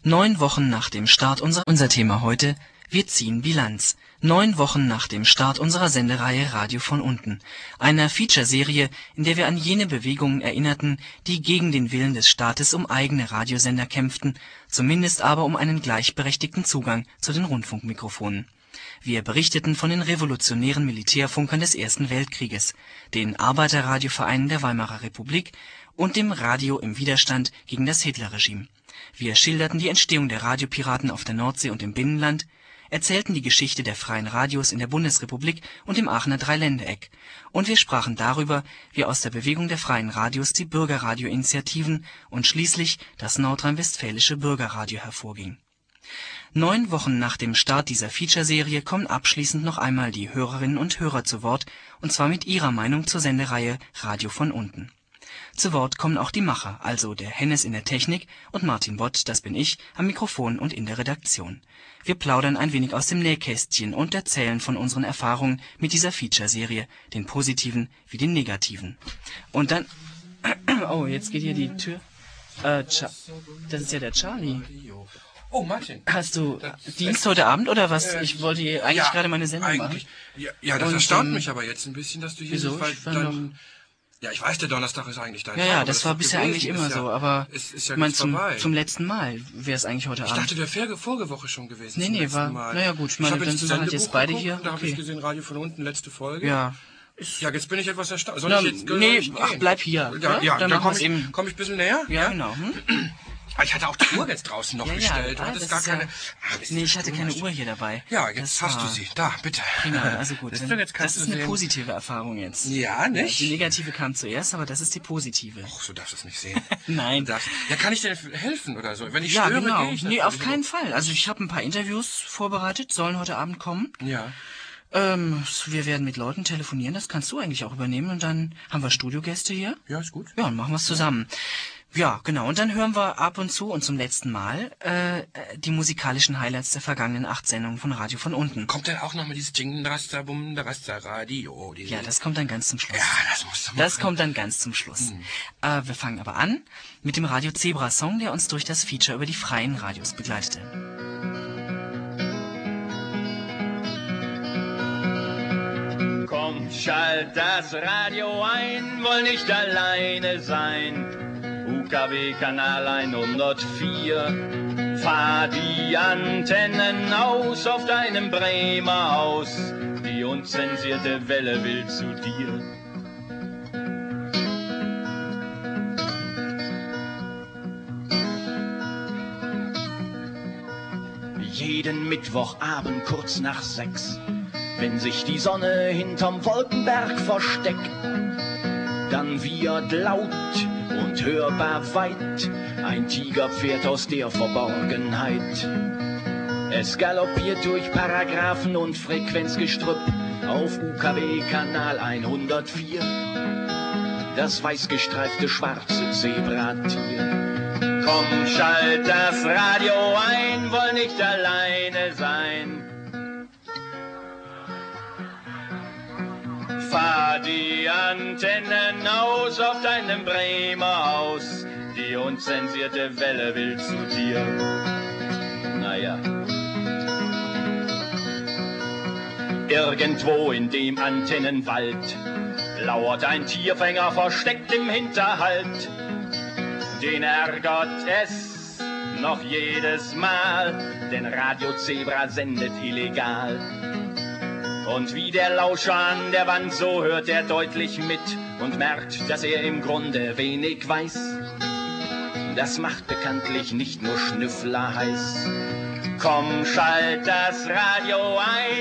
9 Wochen nach dem Start unser Thema heute: Wir ziehen Bilanz. 9 Wochen nach dem Start unserer Sendereihe Radio von unten, einer Featureserie, in der wir an jene Bewegungen erinnerten, die gegen den Willen des Staates um eigene Radiosender kämpften, zumindest aber um einen gleichberechtigten Zugang zu den Rundfunkmikrofonen. Wir berichteten von den revolutionären Militärfunkern des Ersten Weltkrieges, den Arbeiterradiovereinen der Weimarer Republik und dem Radio im Widerstand gegen das Hitlerregime. Wir schilderten die Entstehung der Radiopiraten auf der Nordsee und im Binnenland, erzählten die Geschichte der freien Radios in der Bundesrepublik und im Aachener Dreiländereck, und wir sprachen darüber, wie aus der Bewegung der freien Radios die Bürgerradio-Initiativen und schließlich das nordrhein-westfälische Bürgerradio hervorging. 9 Wochen nach dem Start dieser Featureserie kommen abschließend noch einmal die Hörerinnen und Hörer zu Wort, und zwar mit ihrer Meinung zur Sendereihe Radio von unten. Zu Wort kommen auch die Macher, also der Hennes in der Technik und Martin Bott, das bin ich, am Mikrofon und in der Redaktion. Wir plaudern ein wenig aus dem Nähkästchen und erzählen von unseren Erfahrungen mit dieser Featureserie, den positiven wie den negativen. Und dann... Oh, jetzt geht hier die Tür... Das ist ja der Charlie. Oh, Martin. Hast du Dienst heute Abend oder was? Ich wollte hier eigentlich gerade meine Sendung machen. Ja, das erstaunt mich aber jetzt ein bisschen, dass du hier wieso? bist, weil ja, ich weiß, der Donnerstag ist eigentlich dein Tag. Ja, das war bisher eigentlich immer so, aber ist ja ich meine, vorbei. zum letzten Mal wäre es eigentlich heute Abend. Ich dachte, der wäre vorige Woche schon gewesen. Nee, war, naja gut, ich meine, dann sind wir halt jetzt beide hier. Da habe ich gesehen, Radio von unten, letzte Folge. Ja. Ja, jetzt bin ich etwas erstaunt. Soll ich jetzt nee, ach, bleib hier. Ja, dann komm ich ein bisschen näher. Ja, genau. Ich hatte auch die Uhr jetzt draußen noch bestellt. Du hattest gar keine... Nee, ich hatte keine Uhr hier dabei. Ja, jetzt hast du sie. Da, bitte. Prima, also gut. Das ist eine positive Erfahrung jetzt. Ja, nicht? Die negative kam zuerst, aber das ist die positive. Ach, so darfst du es nicht sehen. Nein. Ja, kann ich dir helfen oder so? Wenn ich ja, störe, genau. gehe ich Nee, auf keinen Fall. Also ich habe ein paar Interviews vorbereitet, sollen heute Abend kommen. Ja. Wir werden mit Leuten telefonieren, das kannst du eigentlich auch übernehmen. Und dann haben wir Studiogäste hier. Ja, ist gut. Ja, und machen wir es zusammen. Ja, genau. Und dann hören wir ab und zu und zum letzten Mal die musikalischen Highlights der vergangenen 8 Sendungen von Radio von unten. Kommt dann auch nochmal dieses Ding, Raster, Bum, Raster, Radio? Ja, das kommt dann ganz zum Schluss. Ja, das musst du machen. Das kommt dann ganz zum Schluss. Wir fangen aber an mit dem Radio Zebra Song, der uns durch das Feature über die freien Radios begleitete. Komm, schalt das Radio ein, woll nicht alleine sein. UKW-Kanal 104. Fahr die Antennen aus auf deinem Bremer Haus. Die unzensierte Welle will zu dir. Jeden Mittwochabend kurz nach 6, wenn sich die Sonne hinterm Wolkenberg versteckt, dann wiehert laut und hörbar weit ein Tigerpferd aus der Verborgenheit. Es galoppiert durch Paragraphen und Frequenzgestrüpp auf UKW-Kanal 104. Das weißgestreifte schwarze Zebratier. Komm, schalt das Radio ein, woll nicht alleine sein. Fahr die Antennen aus auf deinem Bremer Haus. Die unzensierte Welle will zu dir. Naja. Irgendwo in dem Antennenwald lauert ein Tierfänger versteckt im Hinterhalt. Den ärgert es noch jedes Mal, denn Radio Zebra sendet illegal. Und wie der Lauscher an der Wand, so hört er deutlich mit und merkt, dass er im Grunde wenig weiß. Das macht bekanntlich nicht nur Schnüffler heiß. Komm, schalt das Radio ein.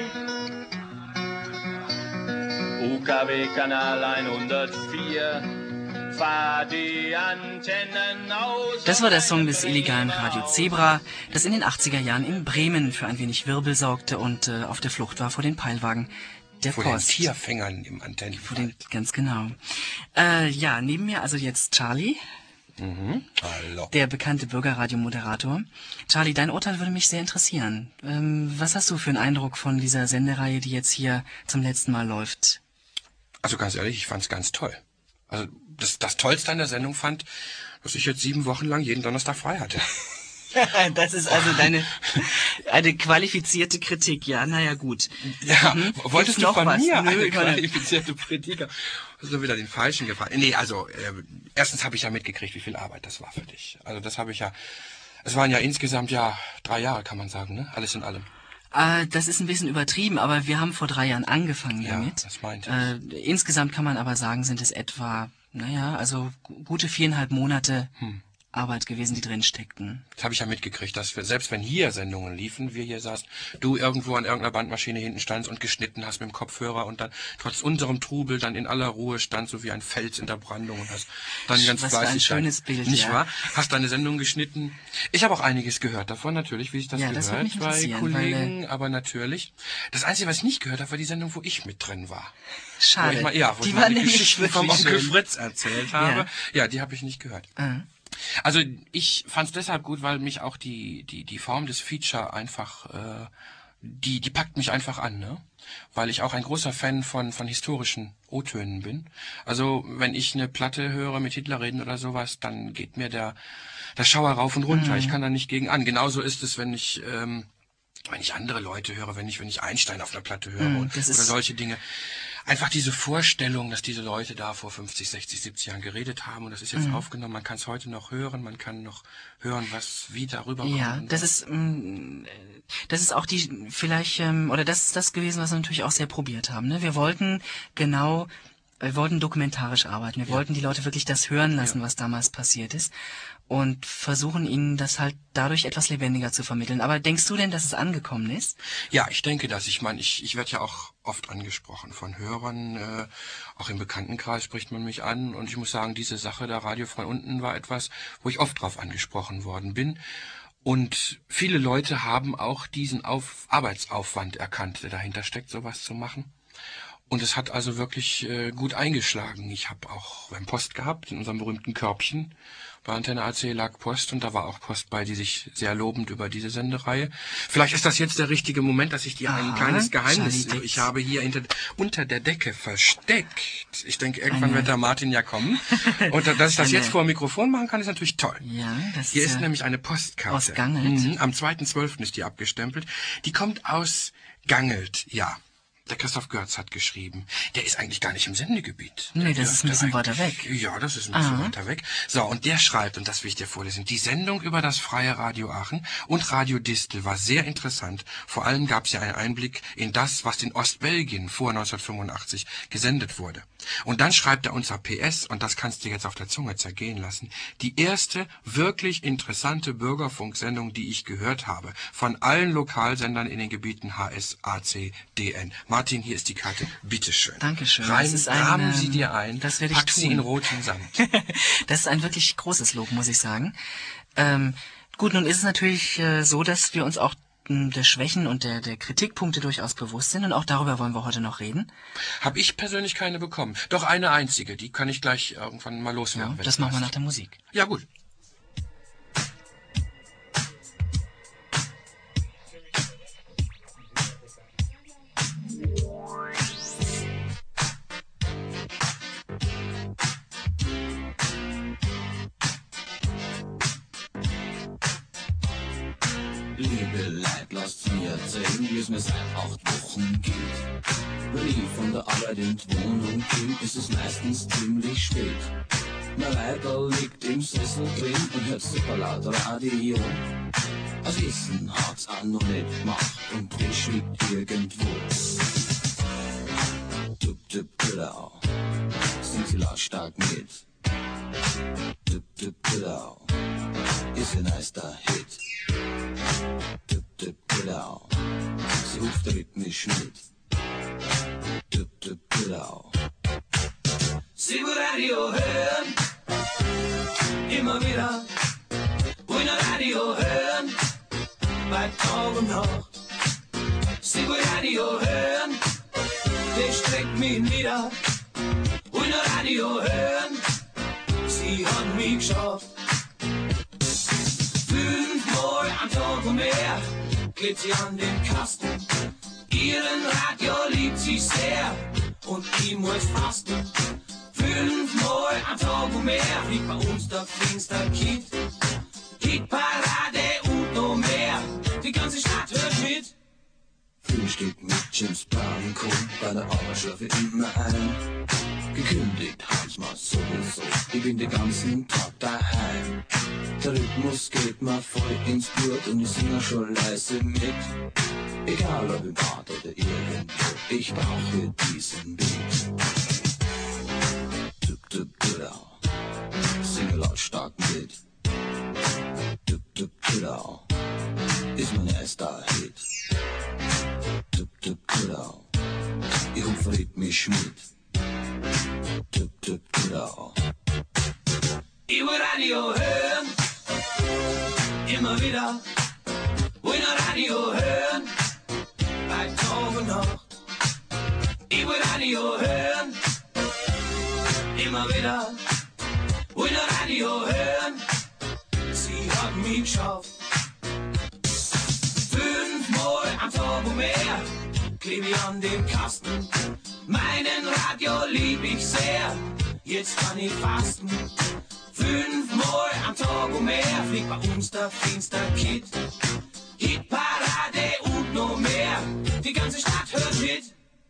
UKW-Kanal 104. Fahr die Antennen aus. Das war der Song des illegalen Radio Zebra, das in den 80er Jahren in Bremen für ein wenig Wirbel sorgte und auf der Flucht war vor den Peilwagen der vor Post. Den Tierfängern im Antennenwald. Ganz genau. Ja, neben mir also jetzt Charlie. Hallo. Der bekannte Bürgerradio-Moderator. Charlie, dein Urteil würde mich sehr interessieren. Was hast du für einen Eindruck von dieser Sendereihe, die jetzt hier zum letzten Mal läuft? Also ganz ehrlich, ich fand's ganz toll. Also das Tollste an der Sendung fand, dass ich jetzt 7 Wochen lang jeden Donnerstag frei hatte. Das ist also eine qualifizierte Kritik, ja, naja, gut. Ja, wolltest du von mir eine Nö, qualifizierte Kritik? Hast du wieder den Falschen gefallen? Nee, also, erstens habe ich ja mitgekriegt, wie viel Arbeit das war für dich. Also das habe ich ja, es waren ja insgesamt 3 Jahre, kann man sagen, ne? Alles in allem. Das ist ein bisschen übertrieben, aber wir haben vor 3 Jahren angefangen damit. Das meinte ich. Insgesamt kann man aber sagen, sind es etwa, also gute 4,5 Monate Arbeit gewesen, die drin steckten. Das habe ich ja mitgekriegt, dass wir, selbst wenn hier Sendungen liefen, wir hier saßen, du irgendwo an irgendeiner Bandmaschine hinten standst und geschnitten hast mit dem Kopfhörer und dann trotz unserem Trubel dann in aller Ruhe stand, so wie ein Fels in der Brandung und hast dann ganz Was für ein schönes Bild, nicht wahr? Hast deine Sendung geschnitten. Ich habe auch einiges gehört davon, natürlich, wie sich das das wird mich gehört bei Kollegen, weil, aber natürlich. Das Einzige, was ich nicht gehört habe, war die Sendung, wo ich mit drin war. Schade. Wo ich mal die Geschichten vom Onkel Fritz erzählt habe. Ja, die habe ich nicht gehört. Also ich fand es deshalb gut, weil mich auch die Form des Feature einfach, die packt mich einfach an, ne? Weil ich auch ein großer Fan von historischen O-Tönen bin. Also wenn ich eine Platte höre mit Hitlerreden oder sowas, dann geht mir der Schauer rauf und runter. Ich kann da nicht gegen an. Genauso ist es, wenn ich andere Leute höre, wenn ich Einstein auf einer Platte höre oder solche Dinge. Einfach diese Vorstellung, dass diese Leute da vor 50, 60, 70 Jahren geredet haben und das ist jetzt aufgenommen, man kann es heute noch hören, man kann noch hören, wie darüber kommt. Ja, das ist auch die vielleicht oder das ist das gewesen, was wir natürlich auch sehr probiert haben. Ne? Wir wollten dokumentarisch arbeiten. Wir wollten die Leute wirklich das hören lassen, was damals passiert ist und versuchen ihnen das halt dadurch etwas lebendiger zu vermitteln. Aber denkst du denn, dass es angekommen ist? Ja, ich denke das. Ich meine, ich werde ja auch oft angesprochen von Hörern, auch im Bekanntenkreis spricht man mich an und ich muss sagen, diese Sache der Radio von unten war etwas, wo ich oft drauf angesprochen worden bin. Und viele Leute haben auch diesen Arbeitsaufwand erkannt, der dahinter steckt, sowas zu machen. Und es hat also wirklich gut eingeschlagen. Ich habe auch beim Post gehabt, in unserem berühmten Körbchen. Bei Antenne AC lag Post und da war auch Post bei, die sich sehr lobend über diese Sendereihe. Vielleicht ist das jetzt der richtige Moment, dass ich dir ein kleines Geheimnis, ich habe hier unter der Decke versteckt. Ich denke, irgendwann wird der Martin ja kommen. Und dass ich das jetzt vor dem Mikrofon machen kann, ist natürlich toll. Ja, das hier ist nämlich eine Postkarte. Aus Gangelt. Am 2.12. ist die abgestempelt. Die kommt aus Gangelt, ja. Der Christoph Görz hat geschrieben. Der ist eigentlich gar nicht im Sendegebiet. Nee, das ist ein bisschen weiter weg. Ja, das ist ein bisschen weiter weg. So, und der schreibt, und das will ich dir vorlesen, die Sendung über das Freie Radio Aachen und Radio Distel war sehr interessant. Vor allem gab es ja einen Einblick in das, was in Ostbelgien vor 1985 gesendet wurde. Und dann schreibt er unser PS, und das kannst du jetzt auf der Zunge zergehen lassen, die erste wirklich interessante Bürgerfunksendung, die ich gehört habe, von allen Lokalsendern in den Gebieten HS, AC, DN. Martin, hier ist die Karte. Bitteschön. Dankeschön. Rahmen Sie dir ein. Das werde ich pack tun. Sie in roten Samt. Das ist ein wirklich großes Lob, muss ich sagen. Gut, nun ist es natürlich so, dass wir uns auch der Schwächen und der Kritikpunkte durchaus bewusst sind und auch darüber wollen wir heute noch reden. Habe ich persönlich keine bekommen. Doch eine einzige, die kann ich gleich irgendwann mal loswerden. Ja, das machen wir nach der Musik. Ja, gut. Liebe Leid, lasst mir erzählen, wie es mir seit 8 Wochen geht. Wenn ich von der Arbeit in die Wohnung bin, ist es meistens ziemlich spät. Mein Weiberl liegt im Sessel drin und hört super laut Radio. Das Essen hat's auch noch nicht gemacht und Fisch liegt irgendwo. Tup, tup, tulau, singt sie lautstark mit. Tup, tup, tulau, ist ein nicer Hit. Tup, tup, tulau, sie ruft rhythmisch mit. Tup, tup, tulau. Sie will Radio hören, immer wieder. Will Radio hören, bei Tag und Nacht. Sie will Radio hören, der streckt mich nieder. Will Radio hören, sie hat mich geschafft. 5-mal am Tag und mehr klebt sie an den Kasten. Ihren Radio liebt sie sehr und ich muss fasten. 5-mal am Tag und mehr fliegt bei uns der Pfingster Kid. Hitparade steht mit James Brown, kommt bei der Arbeit wie immer ein. Gekündigt haben's mal sowieso, ich bin den ganzen Tag daheim. Der Rhythmus geht mir voll ins Blut und ich singe schon leise mit. Egal ob im Bad oder irgendwo, ich brauche diesen Beat. Tuk tuk tudau, singe lautstark mit. Tuk tuk tudau, ist mein erster Hit. Tuk tuk tudau, ich umfried mich mit. Tuk tuk tudau. Ich will Radio hören, immer wieder. Will Radio hören, bei Tag und Nacht. Ich will Radio hören, immer wieder. Will Radio hören, sie hat mich geschafft. 5-mal am Tag und mehr, kleb ich an dem Kasten. Meinen Radio lieb ich sehr, jetzt kann ich fasten. 5-mal am Tag und mehr, fliegt bei uns der Finster-Kid. Hitparade und noch mehr, die ganze Stadt hört mit.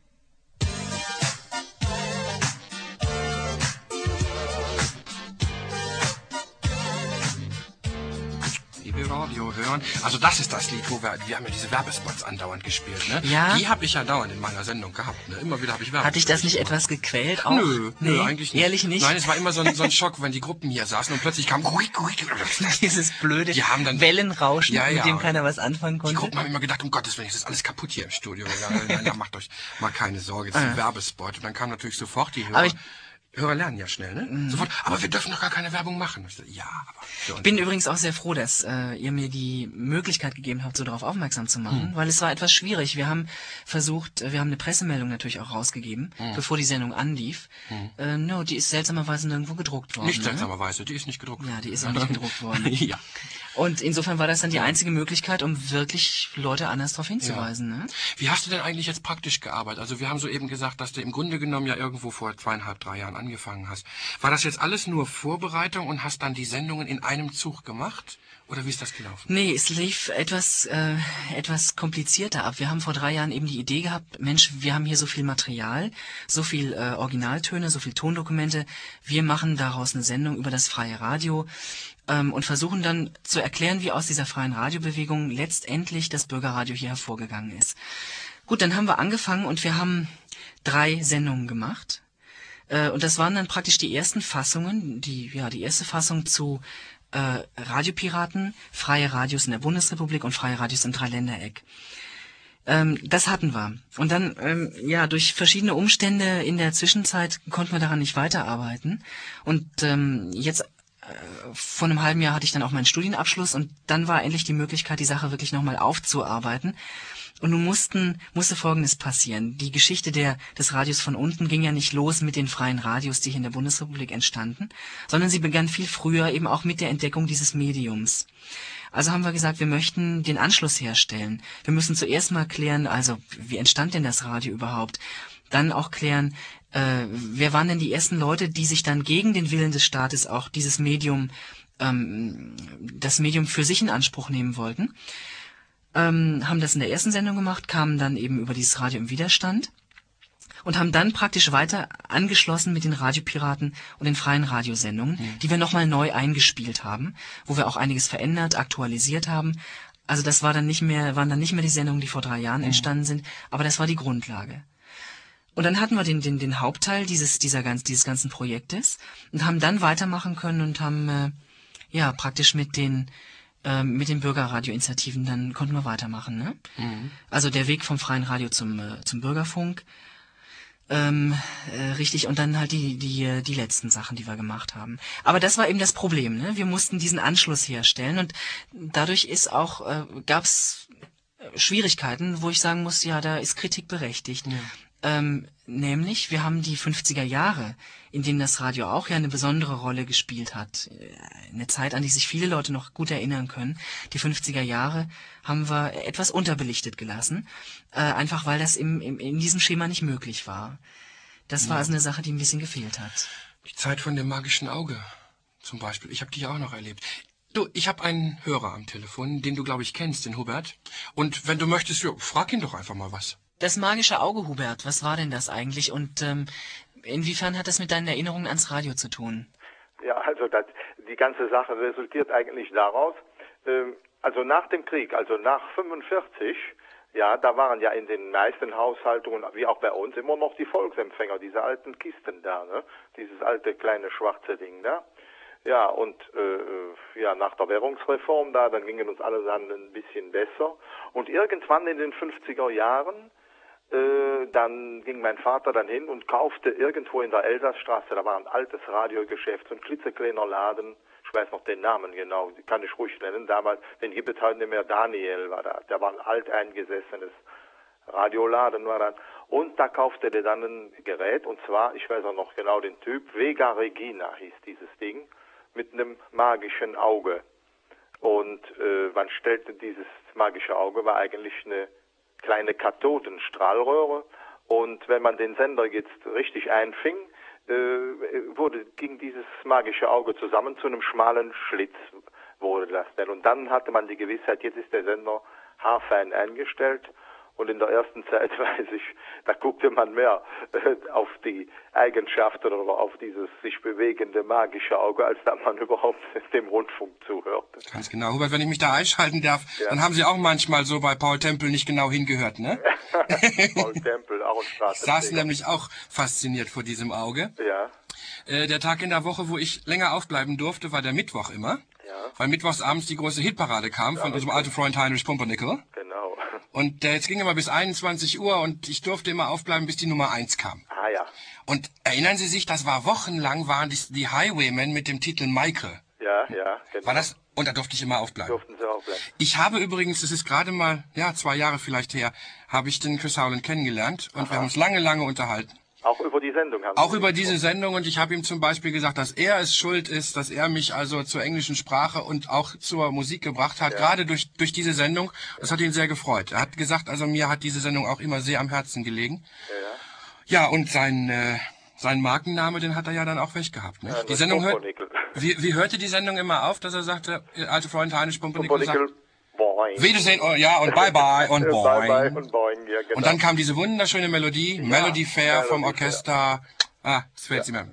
Radio hören. Also das ist das Lied, wo wir haben ja diese Werbespots andauernd gespielt, ne? Ja. Die habe ich ja dauernd in meiner Sendung gehabt, ne? Immer wieder habe ich Werbespots. Hat dich das nicht etwas gequält auch? Nö, eigentlich nicht. Ehrlich nicht? Nein, es war immer so ein Schock, wenn die Gruppen hier saßen und plötzlich kam dieses blöde die haben dann, Wellenrauschen, ja, mit dem keiner was anfangen konnte. Die Gruppen haben immer gedacht, um Gottes Willen, ist das alles kaputt hier im Studio. Ja, macht euch mal keine Sorge, das ist ein Werbespot. Und dann kam natürlich sofort die Hörer. Hörer lernen ja schnell, ne? Sofort, aber wir dürfen doch gar keine Werbung machen. Ja, aber ich bin übrigens auch sehr froh, dass ihr mir die Möglichkeit gegeben habt, so darauf aufmerksam zu machen, weil es war etwas schwierig. Wir haben versucht, wir haben eine Pressemeldung natürlich auch rausgegeben, bevor die Sendung anlief. Die ist seltsamerweise nirgendwo gedruckt worden. Nicht seltsamerweise, die ist nicht gedruckt worden. Ja, die ist auch nicht gedruckt worden. Ja. Und insofern war das dann die einzige Möglichkeit, um wirklich Leute anders darauf hinzuweisen. Ja. Ne? Wie hast du denn eigentlich jetzt praktisch gearbeitet? Also wir haben soeben gesagt, dass du im Grunde genommen ja irgendwo vor 2,5, 3 Jahren angefangen hast. War das jetzt alles nur Vorbereitung und hast dann die Sendungen in einem Zug gemacht? Oder wie ist das gelaufen? Nee, es lief etwas komplizierter ab. Wir haben vor 3 Jahren eben die Idee gehabt, Mensch, wir haben hier so viel Material, so viel Originaltöne, so viel Tondokumente. Wir machen daraus eine Sendung über das freie Radio und versuchen dann zu erklären, wie aus dieser freien Radiobewegung letztendlich das Bürgerradio hier hervorgegangen ist. Gut, dann haben wir angefangen und wir haben 3 Sendungen gemacht. Und das waren dann praktisch die ersten Fassungen, die erste Fassung zu Radiopiraten, freie Radios in der Bundesrepublik und freie Radios im Dreiländereck. Das hatten wir. Und dann, durch verschiedene Umstände in der Zwischenzeit konnten wir daran nicht weiterarbeiten. Und jetzt vor einem halben Jahr hatte ich dann auch meinen Studienabschluss und dann war endlich die Möglichkeit, die Sache wirklich nochmal aufzuarbeiten. Und nun musste Folgendes passieren. Die Geschichte des Radios von unten ging ja nicht los mit den freien Radios, die hier in der Bundesrepublik entstanden, sondern sie begann viel früher eben auch mit der Entdeckung dieses Mediums. Also haben wir gesagt, wir möchten den Anschluss herstellen. Wir müssen zuerst mal klären, also wie entstand denn das Radio überhaupt? Dann auch klären, wer waren denn die ersten Leute, die sich dann gegen den Willen des Staates auch dieses Medium, das Medium für sich in Anspruch nehmen wollten. Haben das in der ersten Sendung gemacht, kamen dann eben über dieses Radio im Widerstand und haben dann praktisch weiter angeschlossen mit den Radiopiraten und den freien Radiosendungen, die wir nochmal neu eingespielt haben, wo wir auch einiges verändert, aktualisiert haben. Also das waren dann nicht mehr die Sendungen, die vor 3 Jahren entstanden sind, aber das war die Grundlage. Und dann hatten wir den Hauptteil dieses ganzen Projektes und haben dann weitermachen können und haben praktisch mit den Bürgerradioinitiativen, dann konnten wir weitermachen, ne? Also der Weg vom freien Radio zum Bürgerfunk, richtig, und dann halt die letzten Sachen, die wir gemacht haben. Aber das war eben das Problem, ne? Wir mussten diesen Anschluss herstellen und dadurch gab's Schwierigkeiten, wo ich sagen muss, ja, da ist Kritik berechtigt. Ja. Nämlich, wir haben die 50er Jahre, in denen das Radio auch ja eine besondere Rolle gespielt hat. Eine Zeit, an die sich viele Leute noch gut erinnern können. Die 50er Jahre haben wir etwas unterbelichtet gelassen. Einfach weil das in diesem Schema nicht möglich war. Das war also eine Sache, die ein bisschen gefehlt hat. Die Zeit von dem magischen Auge zum Beispiel. Ich habe die ja auch noch erlebt. Du, ich habe einen Hörer am Telefon, den du, glaube ich, kennst, den Hubert. Und wenn du möchtest, ja, frag ihn doch einfach mal was. Das magische Auge, Hubert, was war denn das eigentlich und inwiefern hat das mit deinen Erinnerungen ans Radio zu tun? Ja, also die ganze Sache resultiert eigentlich daraus, also nach dem Krieg, also nach 45, ja, da waren ja in den meisten Haushaltungen, wie auch bei uns, immer noch die Volksempfänger, diese alten Kisten da, ne? Dieses alte kleine schwarze Ding da. Ja, und ja, nach der Währungsreform da, dann gingen uns alle dann ein bisschen besser. Und irgendwann in den 50er Jahren, dann ging mein Vater dann hin und kaufte irgendwo in der Elsassstraße, da war ein altes Radiogeschäft, so ein klitzekleiner Laden, ich weiß noch den Namen genau, kann ich ruhig nennen, damals, den gibt es heute nicht mehr, Daniel war da, der war ein alteingesessenes Radioladen war das. Und da kaufte der dann ein Gerät, und zwar, ich weiß auch noch genau den Typ, Vega Regina hieß dieses Ding, mit einem magischen Auge. Und man stellte dieses magische Auge, war eigentlich eine kleine Kathodenstrahlröhre, und wenn man den Sender jetzt richtig einfing, ging dieses magische Auge zusammen zu einem schmalen Schlitz, wurde das denn. Und dann hatte man die Gewissheit, jetzt ist der Sender haarfein eingestellt. Und in der ersten Zeit, weiß ich, da guckte man mehr auf die Eigenschaften oder auf dieses sich bewegende magische Auge, als da man überhaupt dem Rundfunk zuhörte. Ganz genau. Hubert, wenn ich mich da einschalten darf, ja. Dann haben Sie auch manchmal so bei Paul Tempel nicht genau hingehört, ne? Paul Tempel, auch ein Straße. Ich saß nämlich auch fasziniert vor diesem Auge. Ja. Der Tag in der Woche, wo ich länger aufbleiben durfte, war der Mittwoch immer. Ja. Weil mittwochs abends die große Hitparade kam von unserem alten Freund Heinrich Pumpernickel. Genau. Und jetzt ging immer bis 21 Uhr und ich durfte immer aufbleiben, bis die Nummer 1 kam. Ah ja. Und erinnern Sie sich, das war wochenlang, waren die Highwaymen mit dem Titel Maike. Ja, genau. War das? Und da durfte ich immer aufbleiben. Durften Sie aufbleiben. Ich habe übrigens, das ist gerade mal, 2 Jahre vielleicht her, habe ich den Chris Howland kennengelernt und wir haben uns lange unterhalten. Auch über die Sendung haben Auch über diese Sendung, und ich habe ihm zum Beispiel gesagt, dass er es schuld ist, dass er mich also zur englischen Sprache und auch zur Musik gebracht hat, gerade durch diese Sendung. Das hat ihn sehr gefreut. Er hat gesagt, also mir hat diese Sendung auch immer sehr am Herzen gelegen. Ja, und sein Markenname, den hat er ja dann auch weg gehabt. Nicht? Ja, die Sendung wie hörte die Sendung immer auf, dass er sagte, alte Freund Heinrich Pumpernickel sagt, Wiedersehen, ja, und bye-bye und boing. Bye-bye und boing, ja, genau. Und dann kam diese wunderschöne Melodie, Melody Fair vom Orchester. Das fällt mir.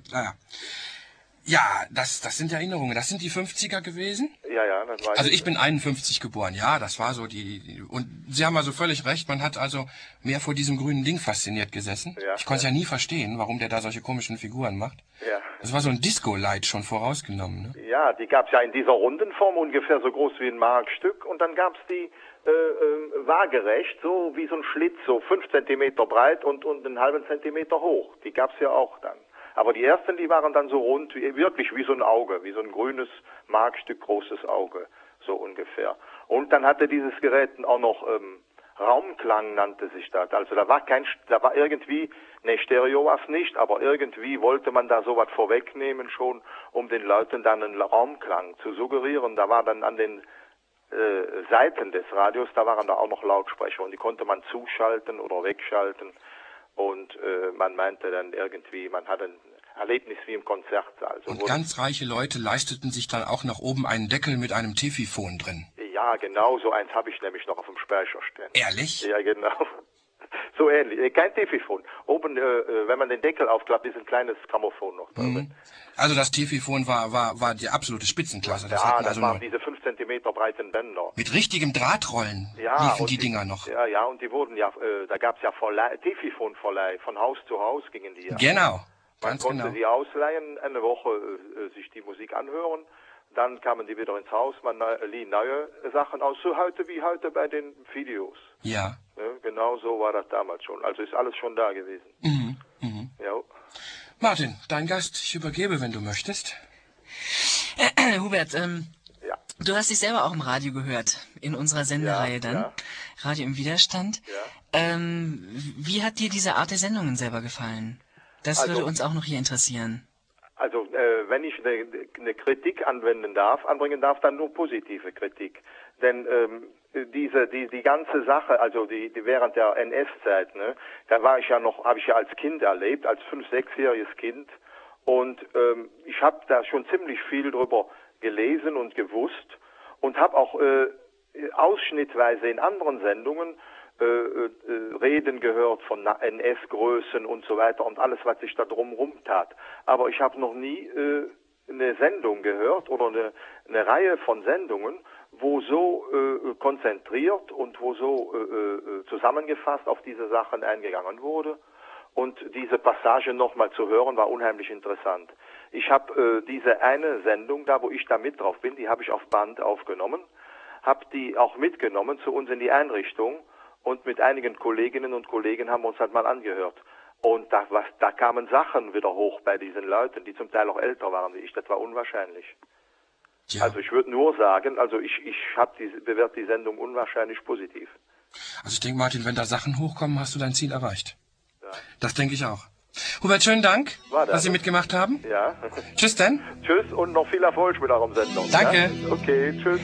Ja, das sind Erinnerungen. Das sind die 50er gewesen. Ja, das war. Also ich bin 51 geboren, ja, das war so und Sie haben also völlig recht, man hat also mehr vor diesem grünen Ding fasziniert gesessen. Ja, ich konnte es ja nie verstehen, warum der da solche komischen Figuren macht. Ja. Das war so ein Disco-Light schon vorausgenommen, ne? Ja, die gab's ja in dieser runden Form, ungefähr so groß wie ein Markstück, und dann gab's die waagerecht, so wie so ein Schlitz, so 5 Zentimeter breit und einen halben Zentimeter hoch. Die gab's ja auch dann. Aber die ersten, die waren dann so rund, wirklich wie so ein Auge, wie so ein grünes Markstück, großes Auge, so ungefähr. Und dann hatte dieses Gerät auch noch Raumklang, nannte sich das. Also da war irgendwie, Stereo war es nicht, aber irgendwie wollte man da sowas vorwegnehmen schon, um den Leuten dann einen Raumklang zu suggerieren. Da war dann an den Seiten des Radios, da waren da auch noch Lautsprecher, und die konnte man zuschalten oder wegschalten. Und man meinte dann irgendwie, man hatte ein Erlebnis wie im Konzertsaal. Also und ganz reiche Leute leisteten sich dann auch nach oben einen Deckel mit einem Tefifon drin. Ja, genau, so eins habe ich nämlich noch auf dem Speicher stehen. Ehrlich? Ja, genau. So ähnlich. Kein Tefifon. Oben, wenn man den Deckel aufklappt, ist ein kleines Grammophon noch drin. Also das Tefifon war die absolute Spitzenklasse. Das waren diese 5 Zentimeter breiten Bänder. Mit richtigem Drahtrollen liefen die Dinger noch. Ja, und die wurden ja, da gab's ja Tefifon-Verleih. Von Haus zu Haus gingen die ja. Genau. Man konnte sie ausleihen, eine Woche sich die Musik anhören. Dann kamen die wieder ins Haus, man lieh neue Sachen aus, so wie heute bei den Videos. Ja. Genau so war das damals schon. Also ist alles schon da gewesen. Ja. Martin, dein Gast, ich übergebe, wenn du möchtest. Hubert, du hast dich selber auch im Radio gehört, in unserer Sendereihe dann. Ja. Radio im Widerstand. Ja. Wie hat dir diese Art der Sendungen selber gefallen? Das würde uns auch noch hier interessieren. Also, wenn ich eine Kritik anbringen darf, dann nur positive Kritik. Denn die ganze Sache, also die während der NS-Zeit, ne, da habe ich ja als Kind erlebt, als 5-, 6-jähriges Kind, und ich habe da schon ziemlich viel drüber gelesen und gewusst und habe auch ausschnittweise in anderen Sendungen Reden gehört von NS-Größen und so weiter und alles, was sich da drumherum tat. Aber ich habe noch nie eine Sendung gehört oder eine Reihe von Sendungen, wo so konzentriert und wo so zusammengefasst auf diese Sachen eingegangen wurde. Und diese Passage nochmal zu hören, war unheimlich interessant. Ich habe diese eine Sendung da, wo ich da mit drauf bin, die habe ich auf Band aufgenommen, habe die auch mitgenommen zu uns in die Einrichtung und mit einigen Kolleginnen und Kollegen haben wir uns halt mal angehört. Und da kamen Sachen wieder hoch bei diesen Leuten, die zum Teil auch älter waren wie ich. Das war unwahrscheinlich. Ja. Also ich würde nur sagen, also ich bewerte die Sendung unwahrscheinlich positiv. Also ich denke, Martin, wenn da Sachen hochkommen, hast du dein Ziel erreicht. Ja. Das denke ich auch. Hubert, schönen Dank, dass Sie mitgemacht haben. Ja. Tschüss denn. Tschüss und noch viel Erfolg mit eurem Sendung. Danke. Ja? Okay, tschüss.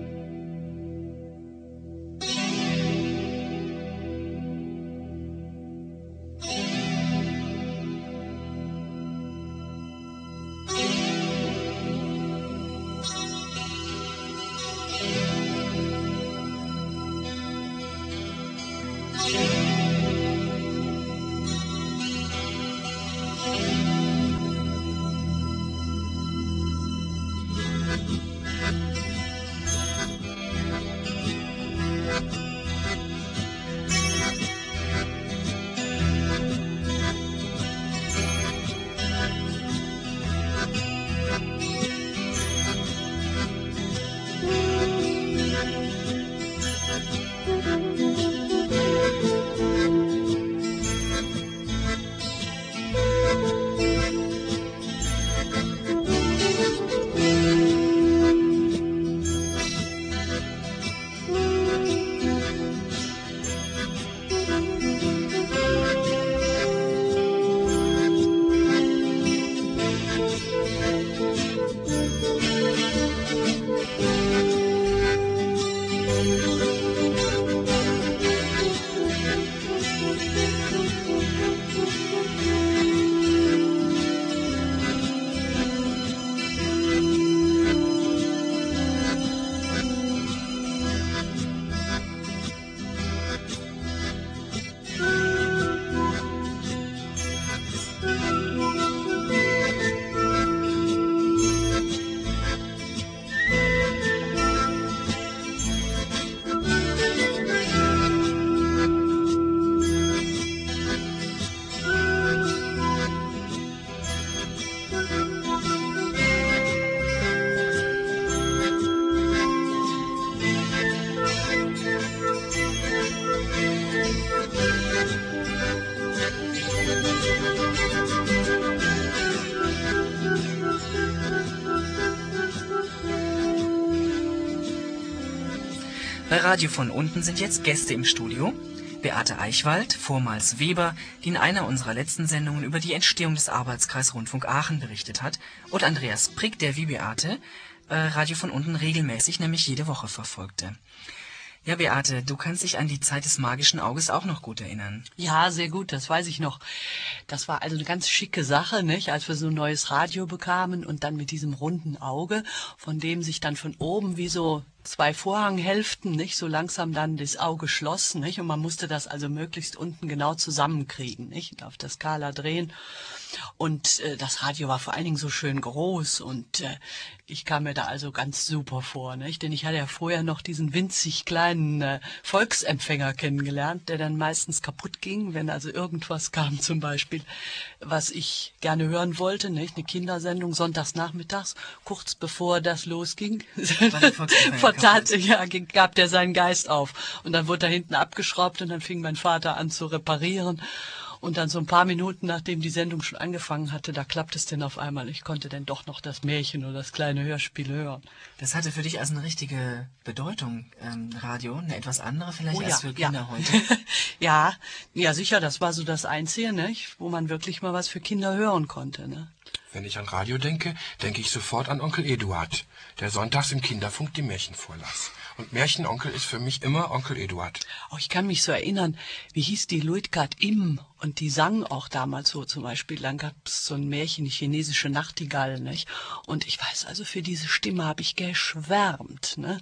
Bei Radio von unten sind jetzt Gäste im Studio. Beate Eichwald, vormals Weber, die in einer unserer letzten Sendungen über die Entstehung des Arbeitskreis Rundfunk Aachen berichtet hat, und Andreas Prick, der wie Beate Radio von unten regelmäßig, nämlich jede Woche verfolgte. Ja, Beate, du kannst dich an die Zeit des magischen Auges auch noch gut erinnern. Ja, sehr gut, das weiß ich noch. Das war also eine ganz schicke Sache, nicht? Als wir so ein neues Radio bekamen und dann mit diesem runden Auge, von dem sich dann von oben wie so zwei Vorhanghälften, nicht, so langsam dann das Auge schloss, nicht, und man musste das also möglichst unten genau zusammenkriegen, nicht, auf der Skala drehen. Und das Radio war vor allen Dingen so schön groß und ich kam mir da also ganz super vor, nicht? Denn ich hatte ja vorher noch diesen winzig kleinen Volksempfänger kennengelernt, der dann meistens kaputt ging, wenn also irgendwas kam, zum Beispiel, was ich gerne hören wollte, nicht? Eine Kindersendung sonntags nachmittags, kurz bevor das losging, gab der seinen Geist auf. Und dann wurde da hinten abgeschraubt und dann fing mein Vater an zu reparieren. Und dann so ein paar Minuten, nachdem die Sendung schon angefangen hatte, da klappt es denn auf einmal. Ich konnte denn doch noch das Märchen oder das kleine Hörspiel hören. Das hatte für dich also eine richtige Bedeutung, Radio, eine etwas andere vielleicht als für Kinder heute? Ja, sicher, das war so das Einzige, nicht, wo man wirklich mal was für Kinder hören konnte. Ne? Wenn ich an Radio denke, denke ich sofort an Onkel Eduard, der sonntags im Kinderfunk die Märchen vorlas. Und Märchenonkel ist für mich immer Onkel Eduard. Oh, ich kann mich so erinnern, wie hieß die Luitgard Im? Und die sang auch damals so zum Beispiel. Dann gab es so ein Märchen, die chinesische Nachtigall, nicht? Und ich weiß, also für diese Stimme habe ich geschwärmt, ne?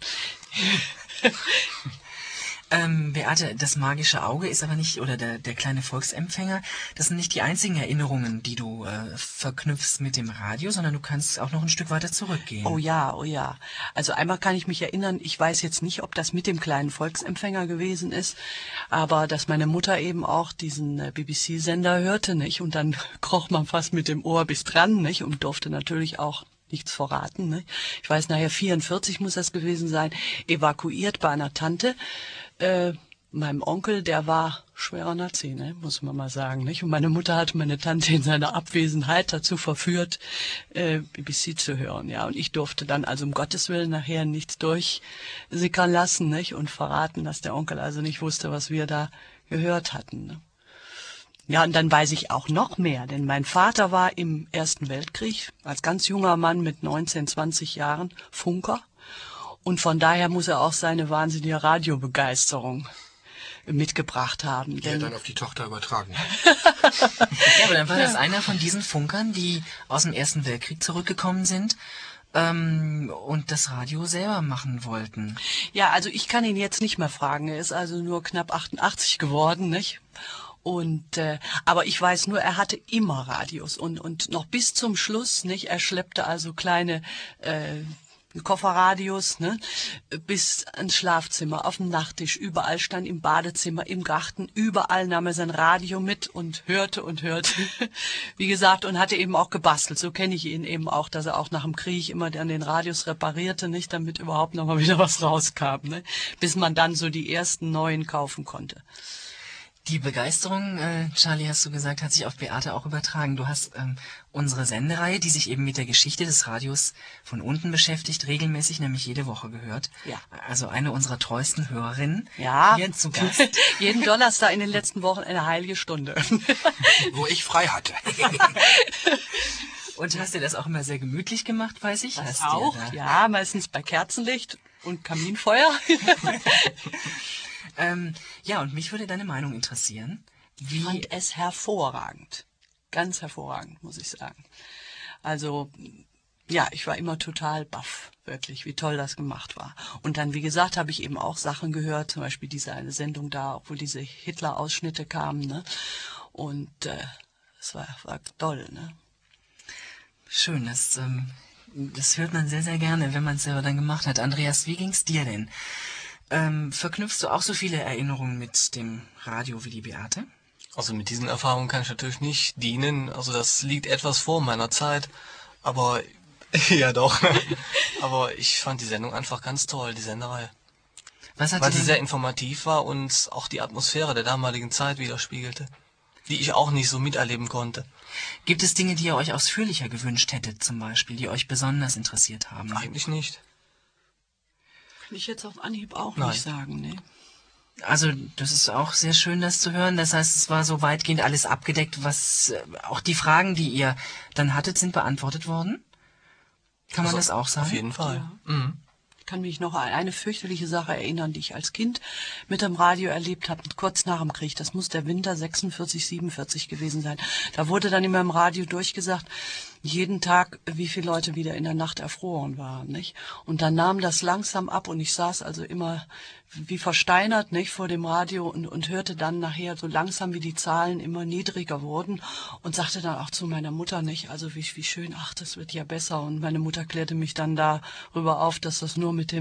Beate, das magische Auge ist aber nicht, oder der kleine Volksempfänger, das sind nicht die einzigen Erinnerungen, die du verknüpfst mit dem Radio, sondern du kannst auch noch ein Stück weiter zurückgehen. Oh ja, oh ja. Also einmal kann ich mich erinnern, ich weiß jetzt nicht, ob das mit dem kleinen Volksempfänger gewesen ist, aber dass meine Mutter eben auch diesen BBC-Sender hörte, nicht? Und dann kroch man fast mit dem Ohr bis dran, nicht? Und durfte natürlich auch nichts verraten, ne? Ich weiß, nachher 44 muss das gewesen sein, evakuiert bei einer Tante. Meinem Onkel, der war schwerer Nazi, ne? Muss man mal sagen, nicht? Und meine Mutter hat meine Tante in seiner Abwesenheit dazu verführt, BBC zu hören, ja. Und ich durfte dann also um Gottes Willen nachher nichts durchsickern lassen, nicht? Und verraten, dass der Onkel also nicht wusste, was wir da gehört hatten, ne? Ja, und dann weiß ich auch noch mehr, denn mein Vater war im Ersten Weltkrieg als ganz junger Mann mit 19, 20 Jahren Funker. Und von daher muss er auch seine wahnsinnige Radiobegeisterung mitgebracht haben. Die er dann auf die Tochter übertragen hat. Ja, aber dann war das einer von diesen Funkern, die aus dem Ersten Weltkrieg zurückgekommen sind und das Radio selber machen wollten. Ja, also ich kann ihn jetzt nicht mehr fragen. Er ist also nur knapp 88 geworden, nicht? Und aber ich weiß nur, er hatte immer Radios und noch bis zum Schluss, nicht? Er schleppte also kleine Kofferradios, ne, bis ans Schlafzimmer, auf dem Nachttisch, überall stand im Badezimmer, im Garten, überall nahm er sein Radio mit und hörte. Wie gesagt, und hatte eben auch gebastelt. So kenne ich ihn eben auch, dass er auch nach dem Krieg immer an den Radios reparierte, nicht, damit überhaupt noch mal wieder was rauskam, ne, bis man dann so die ersten neuen kaufen konnte. Die Begeisterung, Charlie, hast du gesagt, hat sich auf Beate auch übertragen. Du hast unsere Sendereihe, die sich eben mit der Geschichte des Radios von unten beschäftigt, regelmäßig, nämlich jede Woche gehört. Ja. Also eine unserer treuesten Hörerinnen. Ja. Hier zu Gast. Jeden Donnerstag in den letzten Wochen eine heilige Stunde. Wo ich frei hatte. Und hast dir das auch immer sehr gemütlich gemacht, weiß ich? Das hast auch, ja, meistens bei Kerzenlicht und Kaminfeuer. Ja, und mich würde deine Meinung interessieren. Ich fand es hervorragend. Ganz hervorragend, muss ich sagen. Also, ja, ich war immer total baff, wirklich, wie toll das gemacht war. Und dann, wie gesagt, habe ich eben auch Sachen gehört, zum Beispiel diese eine Sendung da, wo diese Hitler-Ausschnitte kamen, ne? Und es war toll, ne? Schön, das hört man sehr, sehr gerne, wenn man es selber dann gemacht hat. Andreas, wie ging's dir denn? Verknüpfst du auch so viele Erinnerungen mit dem Radio wie die Beate? Also mit diesen Erfahrungen kann ich natürlich nicht dienen. Also das liegt etwas vor meiner Zeit. Aber, ja doch. Aber ich fand die Sendung einfach ganz toll, die Senderei. Weil sie sehr informativ war und auch die Atmosphäre der damaligen Zeit widerspiegelte, die ich auch nicht so miterleben konnte. Gibt es Dinge, die ihr euch ausführlicher gewünscht hättet, zum Beispiel, die euch besonders interessiert haben? Eigentlich nicht. Kann ich jetzt auf Anhieb auch Nein. nicht sagen, ne? Also das ist auch sehr schön, das zu hören. Das heißt, es war so weitgehend alles abgedeckt, was auch die Fragen, die ihr dann hattet, sind beantwortet worden? Kann man das auch sagen? Auf jeden Fall. Ja. Mhm. Ich kann mich noch an eine fürchterliche Sache erinnern, die ich als Kind mit dem Radio erlebt habe, kurz nach dem Krieg. Das muss der Winter 46, 47 gewesen sein. Da wurde dann immer im Radio durchgesagt, jeden Tag, wie viele Leute wieder in der Nacht erfroren waren, nicht? Und dann nahm das langsam ab und ich saß also immer wie versteinert, nicht, vor dem Radio und hörte dann nachher so langsam, wie die Zahlen immer niedriger wurden und sagte dann auch zu meiner Mutter, nicht, also wie schön, ach, das wird ja besser. Und meine Mutter klärte mich dann darüber auf, dass das nur mit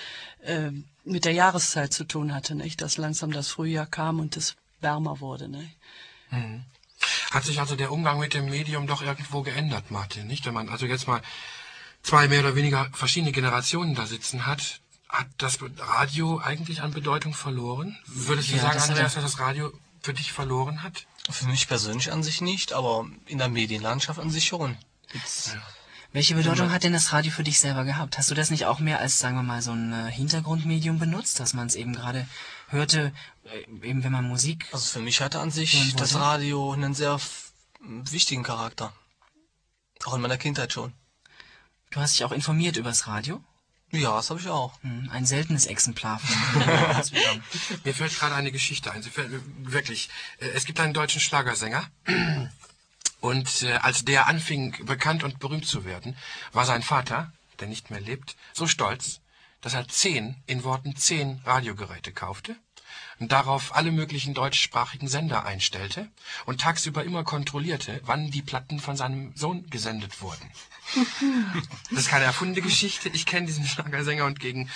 der Jahreszeit zu tun hatte, nicht, dass langsam das Frühjahr kam und es wärmer wurde, nicht? Mhm. Hat sich also der Umgang mit dem Medium doch irgendwo geändert, Martin, nicht? Wenn man also jetzt mal zwei mehr oder weniger verschiedene Generationen da sitzen hat das Radio eigentlich an Bedeutung verloren? Würdest du sagen, Andreas, dass das Radio für dich verloren hat? Für mich persönlich an sich nicht, aber in der Medienlandschaft an sich schon. Welche Bedeutung hat denn das Radio für dich selber gehabt? Hast du das nicht auch mehr als, sagen wir mal, so ein Hintergrundmedium benutzt, dass man es eben gerade hörte, eben wenn man Musik... Also für mich hatte an sich das Radio einen sehr wichtigen Charakter. Auch in meiner Kindheit schon. Du hast dich auch informiert übers Radio? Ja, das habe ich auch. Ein seltenes Exemplar von Mir fällt gerade eine Geschichte ein. Wirklich. Es gibt einen deutschen Schlagersänger. Und als der anfing, bekannt und berühmt zu werden, war sein Vater, der nicht mehr lebt, so stolz, dass er 10 Radiogeräte kaufte und darauf alle möglichen deutschsprachigen Sender einstellte und tagsüber immer kontrollierte, wann die Platten von seinem Sohn gesendet wurden. Das ist keine erfundene Geschichte. Ich kenne diesen Schlagersänger und gegen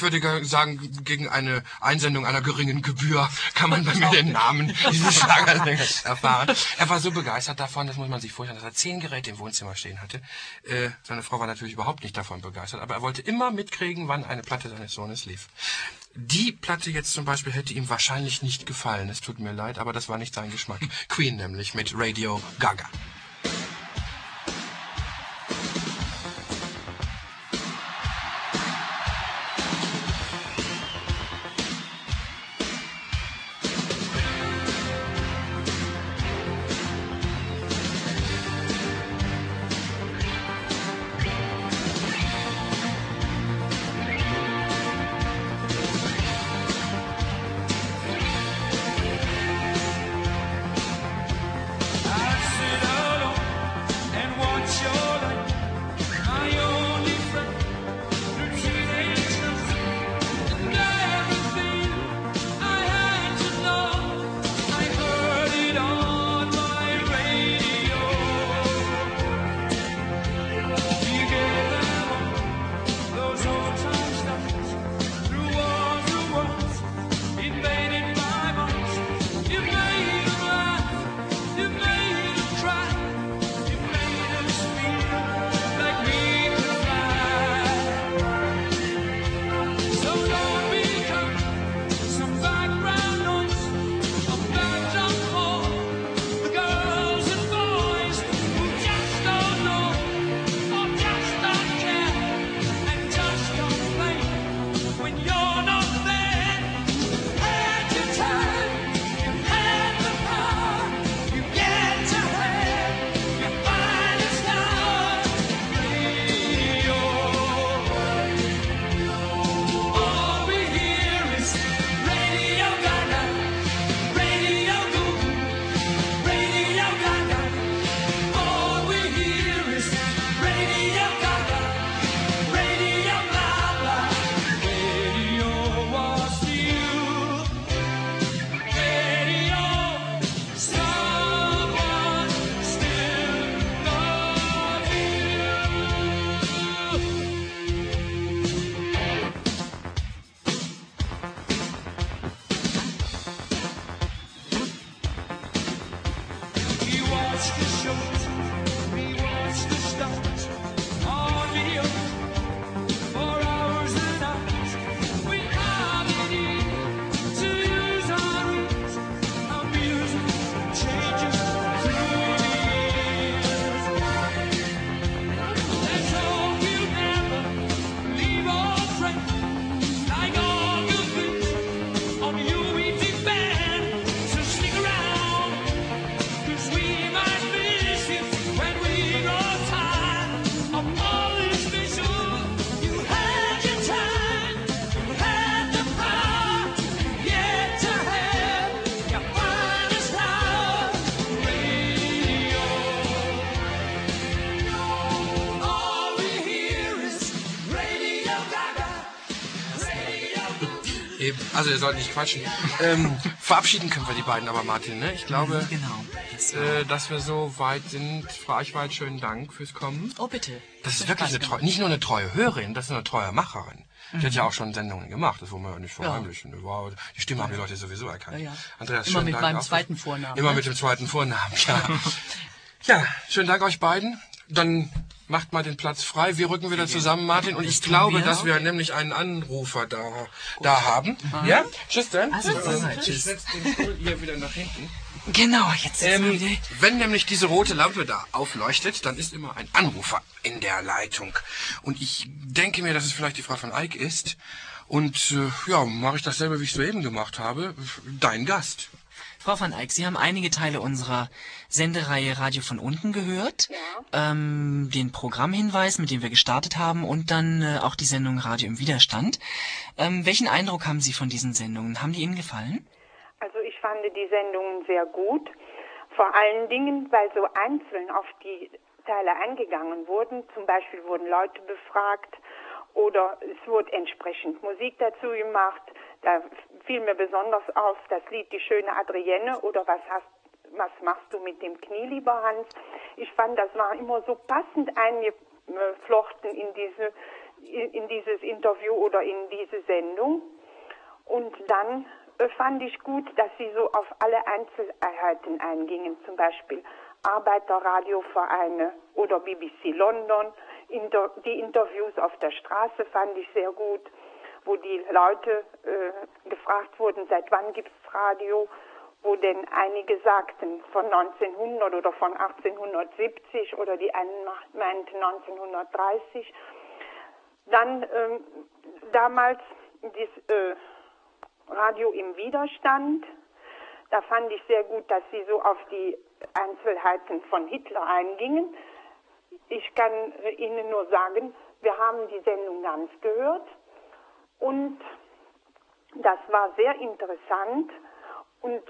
eine Einsendung einer geringen Gebühr kann man bei mir den Namen dieses Schlagersängers erfahren. Er war so begeistert davon, das muss man sich vorstellen, dass er 10 Geräte im Wohnzimmer stehen hatte. Seine Frau war natürlich überhaupt nicht davon begeistert, aber er wollte immer mitkriegen, wann eine Platte seines Sohnes lief. Die Platte jetzt zum Beispiel hätte ihm wahrscheinlich nicht gefallen. Es tut mir leid, aber das war nicht sein Geschmack. Queen nämlich mit Radio Gaga. Also, ihr sollt nicht quatschen. Verabschieden können wir die beiden aber, Martin, ne? Ich glaube, dass wir so weit sind. Frau Eichwald, schönen Dank fürs Kommen. Oh, bitte. Das ist wirklich nicht nur eine treue Hörerin, das ist eine treue Macherin. Die hat ja auch schon Sendungen gemacht, das wollen wir ja nicht verheimlichen. Ja. Die Stimme haben die Leute sowieso erkannt. Ja. Andreas, immer mit Dank meinem auch. zweiten Vornamen. Immer mit dem zweiten Vornamen, ja. Ja, schönen Dank euch beiden. Dann macht mal den Platz frei. Wir rücken wieder zusammen, Martin. Und ich glaube, dass wir nämlich einen Anrufer da haben. Ja? Tschüss dann. Also, Ich setze den Stuhl hier wieder nach hinten. Genau, jetzt Wenn nämlich diese rote Lampe da aufleuchtet, dann ist immer ein Anrufer in der Leitung. Und ich denke mir, dass es vielleicht die Frau von Eyck ist. Und mache ich dasselbe, wie ich es soeben gemacht habe. Dein Gast. Frau van Eyck, Sie haben einige Teile unserer Sendereihe Radio von unten gehört. Ja. Den Programmhinweis, mit dem wir gestartet haben, und dann auch die Sendung Radio im Widerstand. Welchen Eindruck haben Sie von diesen Sendungen? Haben die Ihnen gefallen? Also ich fand die Sendungen sehr gut. Vor allen Dingen, weil so einzeln auf die Teile eingegangen wurden. Zum Beispiel wurden Leute befragt oder es wurde entsprechend Musik dazu gemacht. Da fiel mir besonders auf das Lied Die schöne Adrienne oder was machst du mit dem Knie, lieber Hans? Ich fand, das war immer so passend eingeflochten in dieses Interview oder in diese Sendung. Und dann fand ich gut, dass sie so auf alle Einzelheiten eingingen, zum Beispiel Arbeiterradiovereine oder BBC London. Die Interviews auf der Straße fand ich sehr gut, wo die Leute gefragt wurden, seit wann gibt es Radio, wo denn einige sagten von 1900 oder von 1870 oder die einen meinten 1930. Dann damals das Radio im Widerstand, da fand ich sehr gut, dass sie so auf die Einzelheiten von Hitler eingingen. Ich kann Ihnen nur sagen, wir haben die Sendung ganz gehört und das war sehr interessant. Und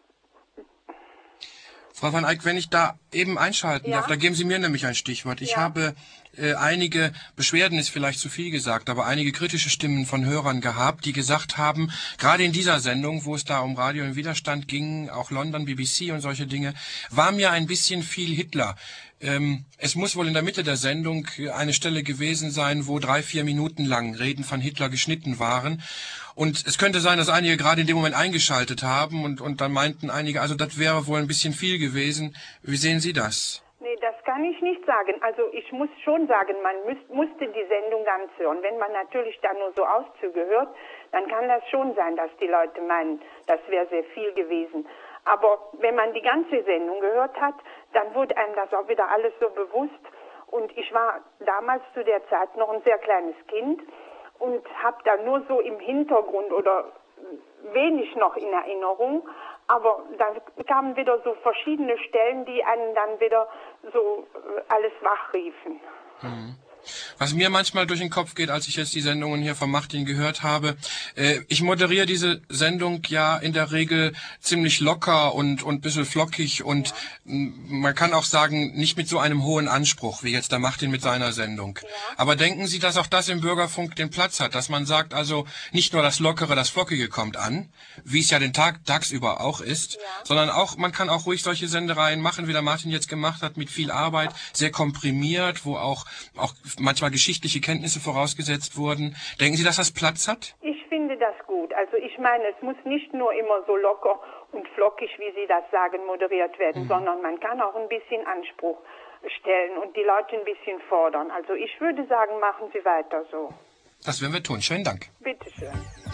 Frau van Eyck, wenn ich da eben einschalten darf, da geben Sie mir nämlich ein Stichwort. Ich habe einige Beschwerden, ist vielleicht zu viel gesagt, aber einige kritische Stimmen von Hörern gehabt, die gesagt haben, gerade in dieser Sendung, wo es da um Radio im Widerstand ging, auch London, BBC und solche Dinge, war mir ein bisschen viel Hitler. Es muss wohl in der Mitte der Sendung eine Stelle gewesen sein, wo 3-4 Minuten lang Reden von Hitler geschnitten waren. Und es könnte sein, dass einige gerade in dem Moment eingeschaltet haben und dann meinten einige, also das wäre wohl ein bisschen viel gewesen. Wie sehen Sie das? Nee, das kann ich nicht sagen. Also ich muss schon sagen, man musste die Sendung ganz hören. Wenn man natürlich da nur so Auszüge hört, dann kann das schon sein, dass die Leute meinen, das wäre sehr viel gewesen. Aber wenn man die ganze Sendung gehört hat, dann wurde einem das auch wieder alles so bewusst. Und ich war damals zu der Zeit noch ein sehr kleines Kind und habe da nur so im Hintergrund oder wenig noch in Erinnerung. Aber dann kamen wieder so verschiedene Stellen, die einen dann wieder so alles wachriefen. Was mir manchmal durch den Kopf geht, als ich jetzt die Sendungen hier von Martin gehört habe, ich moderiere diese Sendung ja in der Regel ziemlich locker und ein bisschen flockig und man kann auch sagen, nicht mit so einem hohen Anspruch, wie jetzt der Martin mit seiner Sendung. Ja. Aber denken Sie, dass auch das im Bürgerfunk den Platz hat, dass man sagt, also nicht nur das Lockere, das Flockige kommt an, wie es ja den tagsüber auch ist, sondern auch, man kann auch ruhig solche Sendereien machen, wie der Martin jetzt gemacht hat, mit viel Arbeit, sehr komprimiert, wo auch manchmal geschichtliche Kenntnisse vorausgesetzt wurden. Denken Sie, dass das Platz hat? Ich finde das gut. Also ich meine, es muss nicht nur immer so locker und flockig, wie Sie das sagen, moderiert werden, sondern man kann auch ein bisschen Anspruch stellen und die Leute ein bisschen fordern. Also ich würde sagen, machen Sie weiter so. Das werden wir tun. Schönen Dank. Bitte schön.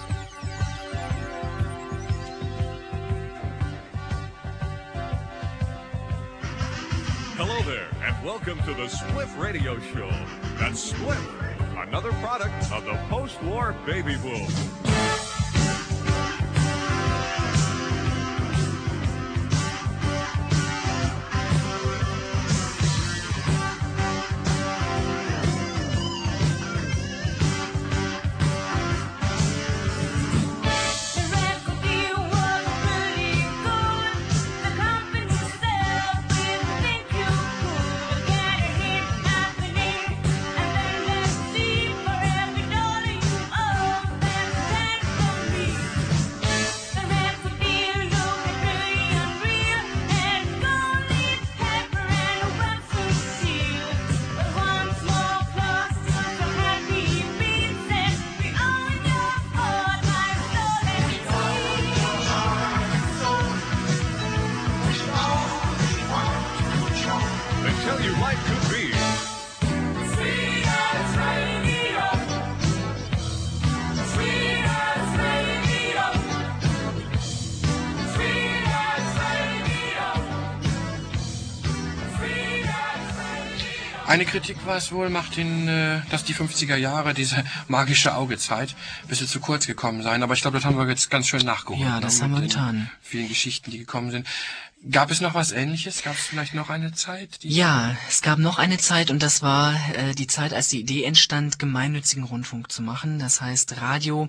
Hello there, and welcome to the Spliff Radio Show. That's Spliff, another product of the post-war baby boom. For every dollar you owe, Eine Kritik war es wohl, Martin, dass die 50er Jahre, diese magische Augezeit, ein bisschen zu kurz gekommen seien. Aber ich glaube, das haben wir jetzt ganz schön nachgeholt. Ja, das haben wir getan. Vielen Geschichten, die gekommen sind. Gab es noch was Ähnliches? Gab es vielleicht noch eine Zeit? Ja, es gab noch eine Zeit und das war die Zeit, als die Idee entstand, gemeinnützigen Rundfunk zu machen. Das heißt Radio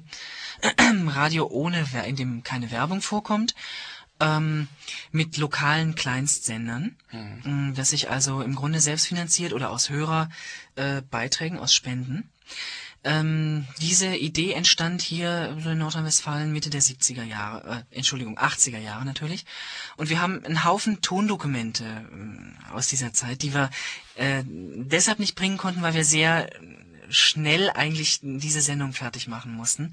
ohne, in dem keine Werbung vorkommt, mit lokalen Kleinstsendern, das sich also im Grunde selbst finanziert oder aus Hörerbeiträgen, aus Spenden. Diese Idee entstand hier in Nordrhein-Westfalen Mitte der 80er Jahre natürlich. Und wir haben einen Haufen Tondokumente aus dieser Zeit, die wir deshalb nicht bringen konnten, weil wir sehr schnell eigentlich diese Sendung fertig machen mussten.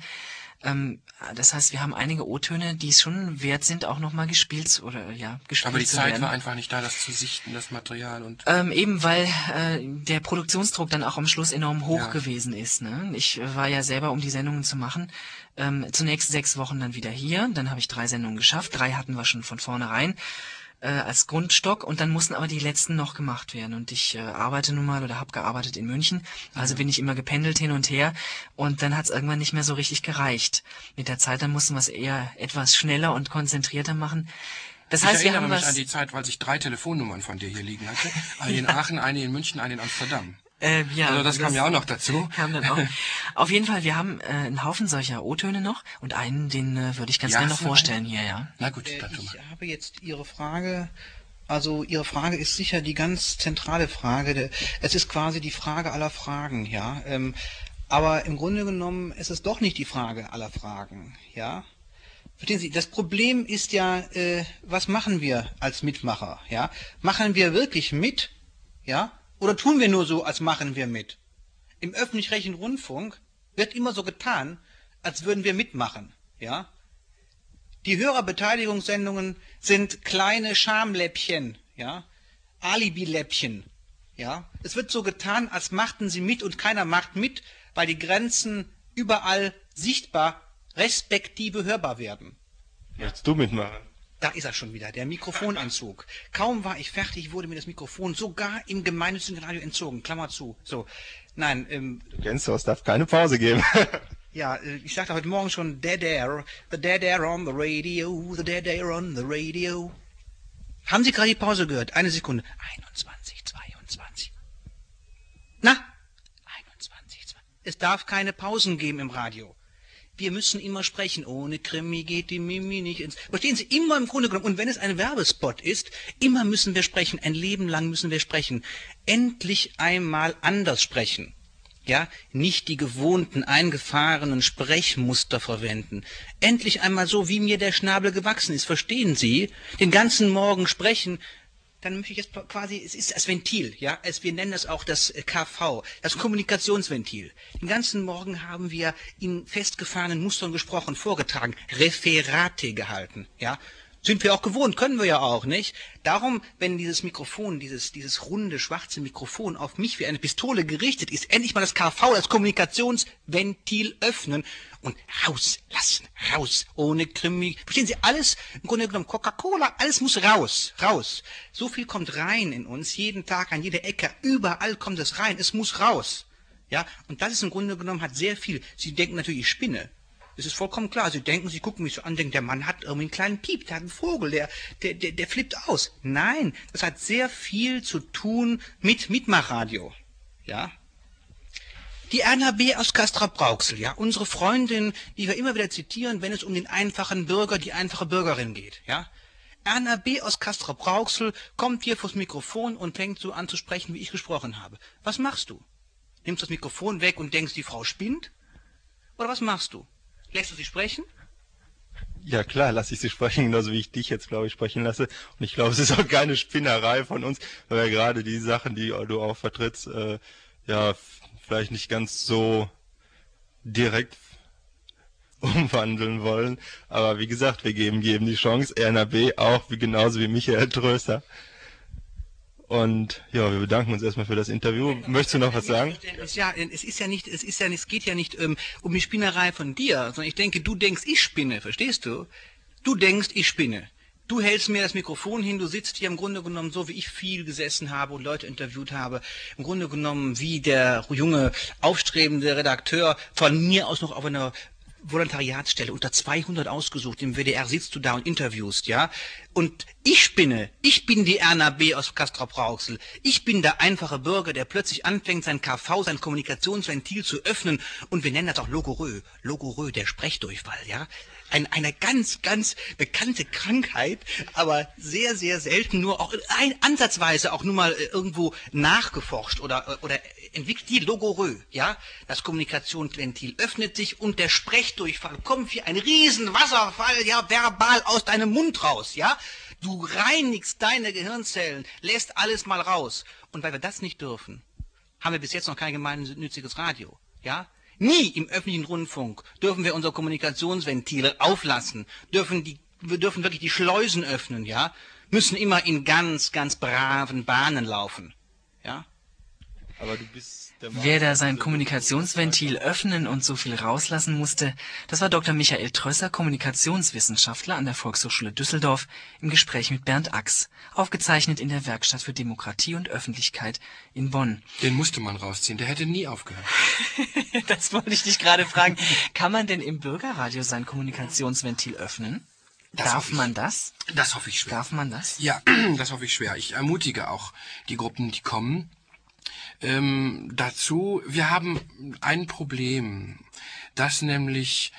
Das heißt, wir haben einige O-Töne, die es schon wert sind, auch nochmal gespielt zu werden. Aber die Zeit war einfach nicht da, das zu sichten, das Material. Und eben weil der Produktionsdruck dann auch am Schluss enorm hoch gewesen ist. Ne? Ich war ja selber, um die Sendungen zu machen, zunächst 6 Wochen dann wieder hier. Dann habe ich 3 Sendungen geschafft. 3 hatten wir schon von vornherein als Grundstock und dann mussten aber die letzten noch gemacht werden. Und ich arbeite nun mal oder habe gearbeitet in München, also bin ich immer gependelt hin und her und dann hat es irgendwann nicht mehr so richtig gereicht. Mit der Zeit dann mussten wir es eher etwas schneller und konzentrierter machen. Das heißt, ich erinnere mich an die Zeit, als ich 3 Telefonnummern von dir hier liegen hatte. Eine in Aachen, eine in München, eine in Amsterdam. Also das kam ja auch noch dazu. Kam dann auch. Auf jeden Fall, wir haben einen Haufen solcher O-Töne noch und einen, den würde ich ganz gerne noch vorstellen hier, ja. Na gut, ich habe jetzt Ihre Frage, also Ihre Frage ist sicher die ganz zentrale Frage. Es ist quasi die Frage aller Fragen, ja. Aber im Grunde genommen ist es doch nicht die Frage aller Fragen, ja. Verstehen Sie, das Problem ist ja, was machen wir als Mitmacher, ja? Machen wir wirklich mit, ja? Oder tun wir nur so, als machen wir mit? Im öffentlich-rechtlichen Rundfunk wird immer so getan, als würden wir mitmachen. Ja? Die Hörerbeteiligungssendungen sind kleine Schamläppchen, ja? Alibi-Läppchen. Ja? Es wird so getan, als machten sie mit und keiner macht mit, weil die Grenzen überall sichtbar, respektive hörbar werden. Möchtest du mitmachen? Da ist er schon wieder, der Mikrofonentzug. Kaum war ich fertig, wurde mir das Mikrofon sogar im gemeinnützigen Radio entzogen. Klammer zu. So, nein. Du kennst doch, es darf keine Pause geben. Ja, ich sagte heute Morgen schon, the dead air on the radio, the dead air on the radio. Haben Sie gerade die Pause gehört? Eine Sekunde. 21, 22. Na? 21, 22. Es darf keine Pausen geben im Radio. Wir müssen immer sprechen. Ohne Krimi geht die Mimi nicht ins... Verstehen Sie, immer im Grunde genommen. Und wenn es ein Werbespot ist, immer müssen wir sprechen. Ein Leben lang müssen wir sprechen. Endlich einmal anders sprechen. Ja, nicht die gewohnten, eingefahrenen Sprechmuster verwenden. Endlich einmal so, wie mir der Schnabel gewachsen ist. Verstehen Sie? Den ganzen Morgen sprechen... Dann möchte ich jetzt quasi, es ist das Ventil, ja, wir nennen das auch das KV, das Kommunikationsventil. Den ganzen Morgen haben wir in festgefahrenen Mustern gesprochen, vorgetragen, Referate gehalten, ja. Sind wir auch gewohnt, können wir ja auch, nicht? Darum, wenn dieses Mikrofon, dieses runde, schwarze Mikrofon auf mich wie eine Pistole gerichtet ist, endlich mal das KV, das Kommunikationsventil öffnen und rauslassen, raus, ohne Krimi. Verstehen Sie, alles, im Grunde genommen Coca-Cola, alles muss raus, raus. So viel kommt rein in uns, jeden Tag, an jeder Ecke, überall kommt es rein, es muss raus. Ja, und das ist im Grunde genommen, hat sehr viel, Sie denken natürlich, ich spinne. Es ist vollkommen klar. Sie denken, Sie gucken mich so an, denken, der Mann hat irgendwie einen kleinen Piep, der hat einen Vogel, der flippt aus. Nein, das hat sehr viel zu tun mit Mitmachradio. Ja. Die Erna B. aus Castrop-Rauxel, ja, unsere Freundin, die wir immer wieder zitieren, wenn es um den einfachen Bürger, die einfache Bürgerin geht, ja. Erna B. aus Castrop-Rauxel kommt hier vors Mikrofon und fängt so an zu sprechen, wie ich gesprochen habe. Was machst du? Nimmst das Mikrofon weg und denkst, die Frau spinnt? Oder was machst du? Lässt du sie sprechen? Ja klar, lasse ich sie sprechen, genauso wie ich dich jetzt, glaube ich, sprechen lasse. Und ich glaube, es ist auch keine Spinnerei von uns, weil wir gerade die Sachen, die du auch vertrittst, ja, vielleicht nicht ganz so direkt umwandeln wollen. Aber wie gesagt, wir geben die Chance, Erna B. auch, genauso wie Michael Tröster. Und ja, wir bedanken uns erstmal für das Interview. Möchtest du noch was sagen? Ja, es geht ja nicht um die Spinnerei von dir, sondern ich denke, du denkst, ich spinne, verstehst du? Du denkst, ich spinne. Du hältst mir das Mikrofon hin, du sitzt hier im Grunde genommen so, wie ich viel gesessen habe und Leute interviewt habe. Im Grunde genommen wie der junge, aufstrebende Redakteur von mir aus noch auf einer Volontariatsstelle unter 200 ausgesucht. Im WDR sitzt du da und interviewst, ja? Und ich bin die Erna B. aus Castrop-Rauxel. Ich bin der einfache Bürger, der plötzlich anfängt, sein KV, sein Kommunikationsventil zu öffnen. Und wir nennen das auch Logorö. Logorö, der Sprechdurchfall, ja? Eine ganz, ganz bekannte Krankheit, aber sehr, sehr selten nur auch ansatzweise auch nur mal irgendwo nachgeforscht oder entwickelt die Logorö, ja? Das Kommunikationsventil öffnet sich und der Sprechdurchfall kommt wie ein Riesenwasserfall, ja, verbal aus deinem Mund raus, ja? Du reinigst deine Gehirnzellen, lässt alles mal raus. Und weil wir das nicht dürfen, haben wir bis jetzt noch kein gemeinnütziges Radio, ja? Nie im öffentlichen Rundfunk dürfen wir unser Kommunikationsventil auflassen, wir dürfen wirklich die Schleusen öffnen, ja, müssen immer in ganz, ganz braven Bahnen laufen, ja. Aber du bist der Wer da sein Kommunikationsventil öffnen und so viel rauslassen musste, das war Dr. Michael Trösser, Kommunikationswissenschaftler an der Volkshochschule Düsseldorf, im Gespräch mit Bernd Ax, aufgezeichnet in der Werkstatt für Demokratie und Öffentlichkeit in Bonn. Den musste man rausziehen, der hätte nie aufgehört. Das wollte ich dich gerade fragen. Kann man denn im Bürgerradio sein Kommunikationsventil öffnen? Darf man das? Das hoffe ich schwer. Darf man das? Ja, das hoffe ich schwer. Ich ermutige auch die Gruppen, die kommen, dazu. Wir haben ein Problem, dass nämlich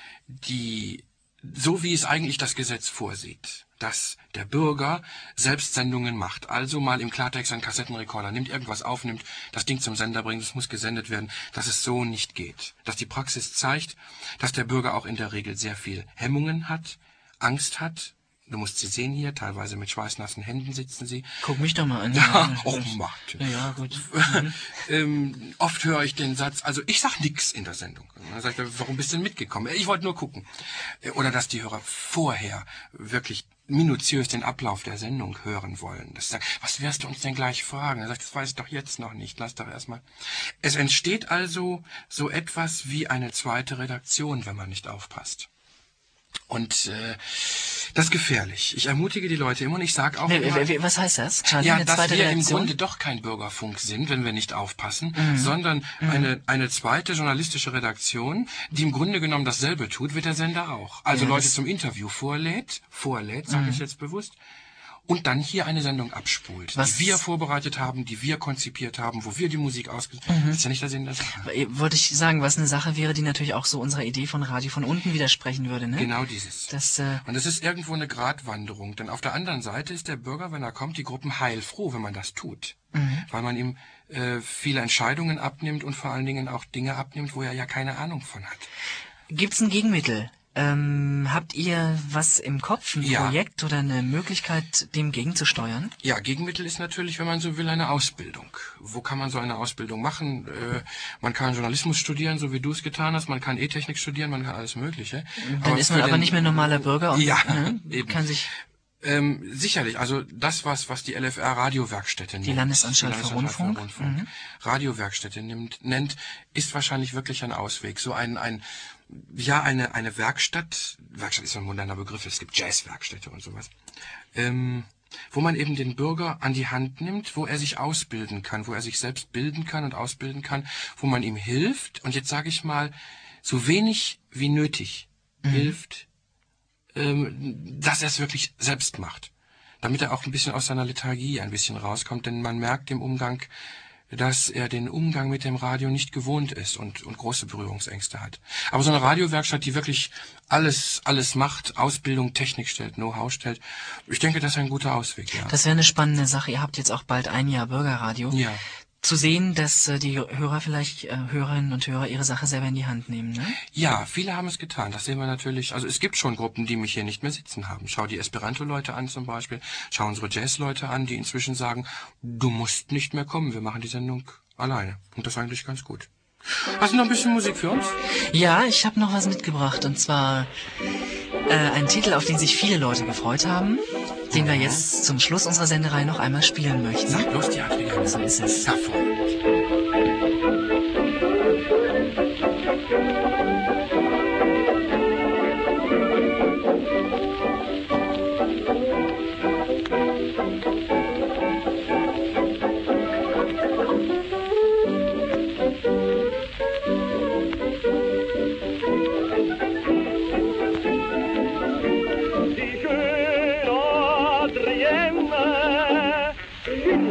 so wie es eigentlich das Gesetz vorsieht, dass der Bürger selbst Sendungen macht, also mal im Klartext einen Kassettenrekorder nimmt, irgendwas aufnimmt, das Ding zum Sender bringt, es muss gesendet werden, dass es so nicht geht. Dass die Praxis zeigt, dass der Bürger auch in der Regel sehr viel Hemmungen hat, Angst hat. Du musst sie sehen hier, teilweise mit schweißnassen Händen sitzen sie. Guck mich doch mal an. Ja, oh Martin. Ja, gut. Oft höre ich den Satz, also ich sag nix in der Sendung. Dann sag ich, warum bist du denn mitgekommen? Ich wollte nur gucken. Oder dass die Hörer vorher wirklich minutiös den Ablauf der Sendung hören wollen. Das sagt, was wirst du uns denn gleich fragen? Er sagt, das weiß ich doch jetzt noch nicht. Lass doch erstmal. Es entsteht also so etwas wie eine zweite Redaktion, wenn man nicht aufpasst. Und das ist gefährlich. Ich ermutige die Leute immer und ich sage auch immer, was heißt das, Charlie? Ja, dass wir im Grunde doch kein Bürgerfunk sind, wenn wir nicht aufpassen, sondern eine zweite journalistische Redaktion, die im Grunde genommen dasselbe tut, wie der Sender auch. Also Leute zum Interview vorlädt, sage ich jetzt bewusst, und dann hier eine Sendung abspult, die wir vorbereitet haben, die wir konzipiert haben, wo wir die Musik ausgesucht haben. Das ist ja nicht der Sinn der Sache. Wollte ich sagen, was eine Sache wäre, die natürlich auch so unserer Idee von Radio von unten widersprechen würde, ne? Genau dieses. Und es ist irgendwo eine Gratwanderung, denn auf der anderen Seite ist der Bürger, wenn er kommt, die Gruppen heilfroh, wenn man das tut. Weil man ihm viele Entscheidungen abnimmt und vor allen Dingen auch Dinge abnimmt, wo er ja keine Ahnung von hat. Gibt's ein Gegenmittel? Habt ihr was im Kopf, ein Projekt oder eine Möglichkeit, dem gegenzusteuern? Ja, Gegenmittel ist natürlich, wenn man so will, eine Ausbildung. Wo kann man so eine Ausbildung machen? Man kann Journalismus studieren, so wie du es getan hast. Man kann E-Technik studieren, man kann alles Mögliche. Dann ist man aber nicht mehr normaler Bürger und eben. Kann sich... Sicherlich, also das, was die LFR-Radiowerkstätte nennt. Die Landesanstalt für Rundfunk. Radiowerkstätte nennt, ist wahrscheinlich wirklich ein Ausweg. So eine Werkstatt ist so ein moderner Begriff, es gibt Jazzwerkstätte und sowas, wo man eben den Bürger an die Hand nimmt, wo er sich ausbilden kann, wo er sich selbst bilden kann und ausbilden kann, wo man ihm hilft, und jetzt sage ich mal, so wenig wie nötig hilft, dass er es wirklich selbst macht, damit er auch ein bisschen aus seiner Lethargie ein bisschen rauskommt, denn man merkt im Umgang, dass er den Umgang mit dem Radio nicht gewohnt ist und große Berührungsängste hat. Aber so eine Radiowerkstatt, die wirklich alles macht, Ausbildung, Technik stellt, Know-how stellt, ich denke, das ist ein guter Ausweg, ja. Das wäre eine spannende Sache. Ihr habt jetzt auch bald ein Jahr Bürgerradio. Ja. Zu sehen, dass die Hörer vielleicht, Hörerinnen und Hörer, ihre Sache selber in die Hand nehmen, ne? Ja, viele haben es getan. Das sehen wir natürlich. Also es gibt schon Gruppen, die mich hier nicht mehr sitzen haben. Schau die Esperanto-Leute an zum Beispiel. Schau unsere Jazz-Leute an, die inzwischen sagen, du musst nicht mehr kommen, wir machen die Sendung alleine. Und das ist eigentlich ganz gut. Hast du noch ein bisschen Musik für uns? Ja, ich habe noch was mitgebracht. Und zwar ein Titel, auf den sich viele Leute gefreut haben, den wir jetzt zum Schluss unserer Senderei noch einmal spielen möchten. Sag bloß die Adrienne. So ist es.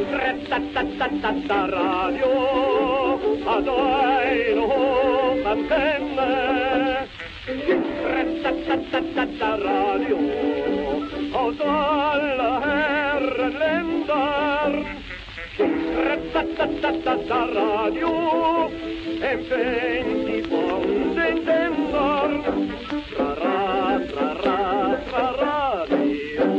Radio, also eine Hochantenne. Radio, aus aller Herren Ländern. Radio, empfängt die von den Sendern. Radio.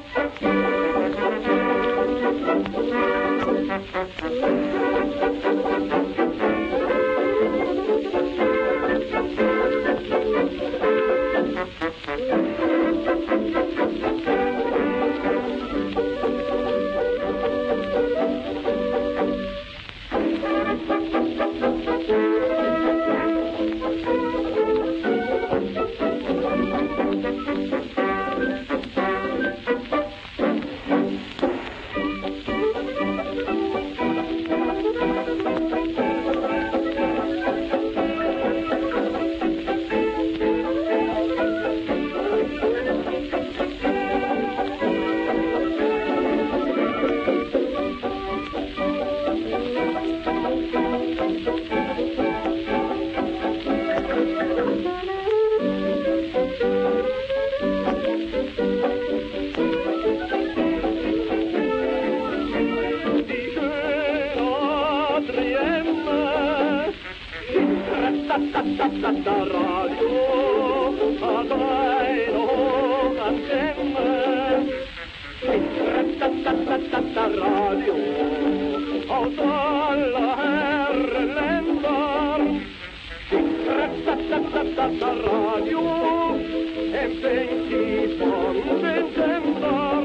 Radio, aus aller Herren Ländern. Radio, empfängt die von den Sendern.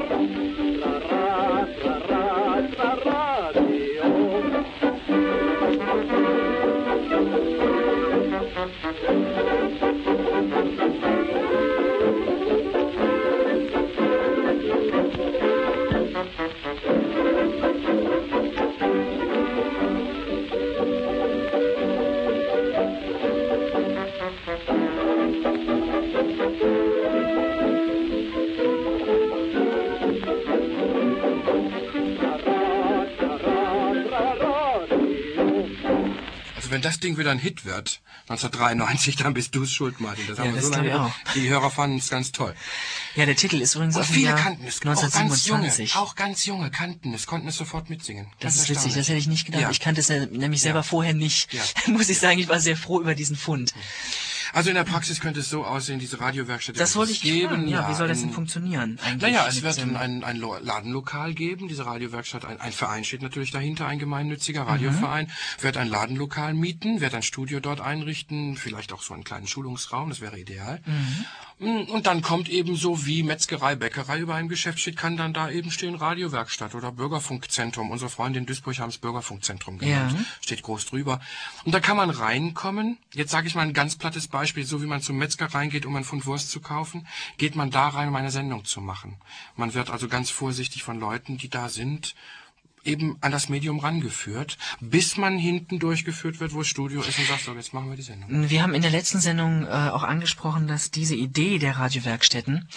Radio. Wenn das Ding wieder ein Hit wird, 1993, dann bist du's schuld, Martin. Das haben wir das so lange. auch. Die Hörer fanden es ganz toll. Ja, der Titel ist übrigens Und aus dem viele Jahr kannten es. 1927. Auch ganz junge kannten es, konnten es sofort mitsingen. Das ist witzig, das hätte ich nicht gedacht. Ja. Ich kannte es nämlich selber vorher nicht. Ja. Muss ich sagen, ich war sehr froh über diesen Fund. Also in der Praxis könnte es so aussehen, diese Radiowerkstätte. Das wollte ich geben. fragen. Ja, wie soll das denn funktionieren? Naja, es wird ein Ladenlokal geben, diese Radiowerkstatt. Ein Verein steht natürlich dahinter, ein gemeinnütziger Radioverein. Wird ein Ladenlokal mieten, wird ein Studio dort einrichten, vielleicht auch so einen kleinen Schulungsraum, das wäre ideal. Und dann kommt eben so wie Metzgerei, Bäckerei über einem Geschäft steht, kann dann da eben stehen Radiowerkstatt oder Bürgerfunkzentrum. Unsere Freunde in Duisburg haben es Bürgerfunkzentrum genannt. Ja. Steht groß drüber. Und da kann man reinkommen. Jetzt sage ich mal ein ganz plattes Beispiel. So wie man zum Metzger reingeht, um einen Pfund Wurst zu kaufen, geht man da rein, um eine Sendung zu machen. Man wird also ganz vorsichtig von Leuten, die da sind, eben an das Medium rangeführt, bis man hinten durchgeführt wird, wo das Studio ist und sagt, so, jetzt machen wir die Sendung. Wir haben in der letzten Sendung auch angesprochen, dass diese Idee der Radiowerkstätten,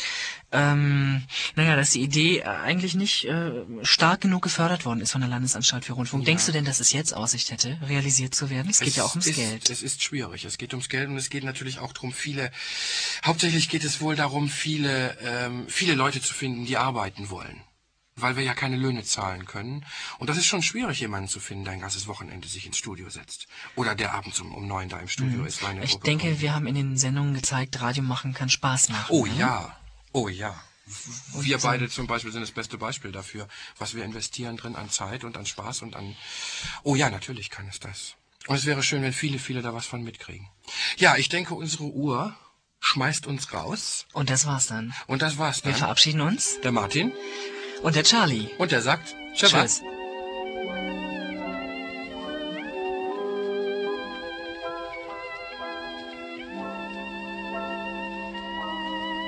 dass die Idee eigentlich nicht stark genug gefördert worden ist von der Landesanstalt für Rundfunk. Denkst du denn, dass es jetzt Aussicht hätte, realisiert zu werden? Es geht ja auch ums Geld. Es ist schwierig. Es geht ums Geld und es geht natürlich auch darum, hauptsächlich geht es wohl darum, viele Leute zu finden, die arbeiten wollen. Weil wir ja keine Löhne zahlen können. Und das ist schon schwierig, jemanden zu finden, der ein ganzes Wochenende sich ins Studio setzt. Oder der abends um 9 da im Studio ist. Ich denke, wir haben in den Sendungen gezeigt, Radio machen kann Spaß machen. Oh ja, oh ja. Wir beide zum Beispiel sind das beste Beispiel dafür, was wir investieren drin an Zeit und an Spaß und an... Oh ja, natürlich kann es das. Und es wäre schön, wenn viele, viele da was von mitkriegen. Ja, ich denke, unsere Uhr schmeißt uns raus. Und das war's dann. Wir verabschieden uns. Der Martin. Und der Charlie. Und der sagt Tschüss.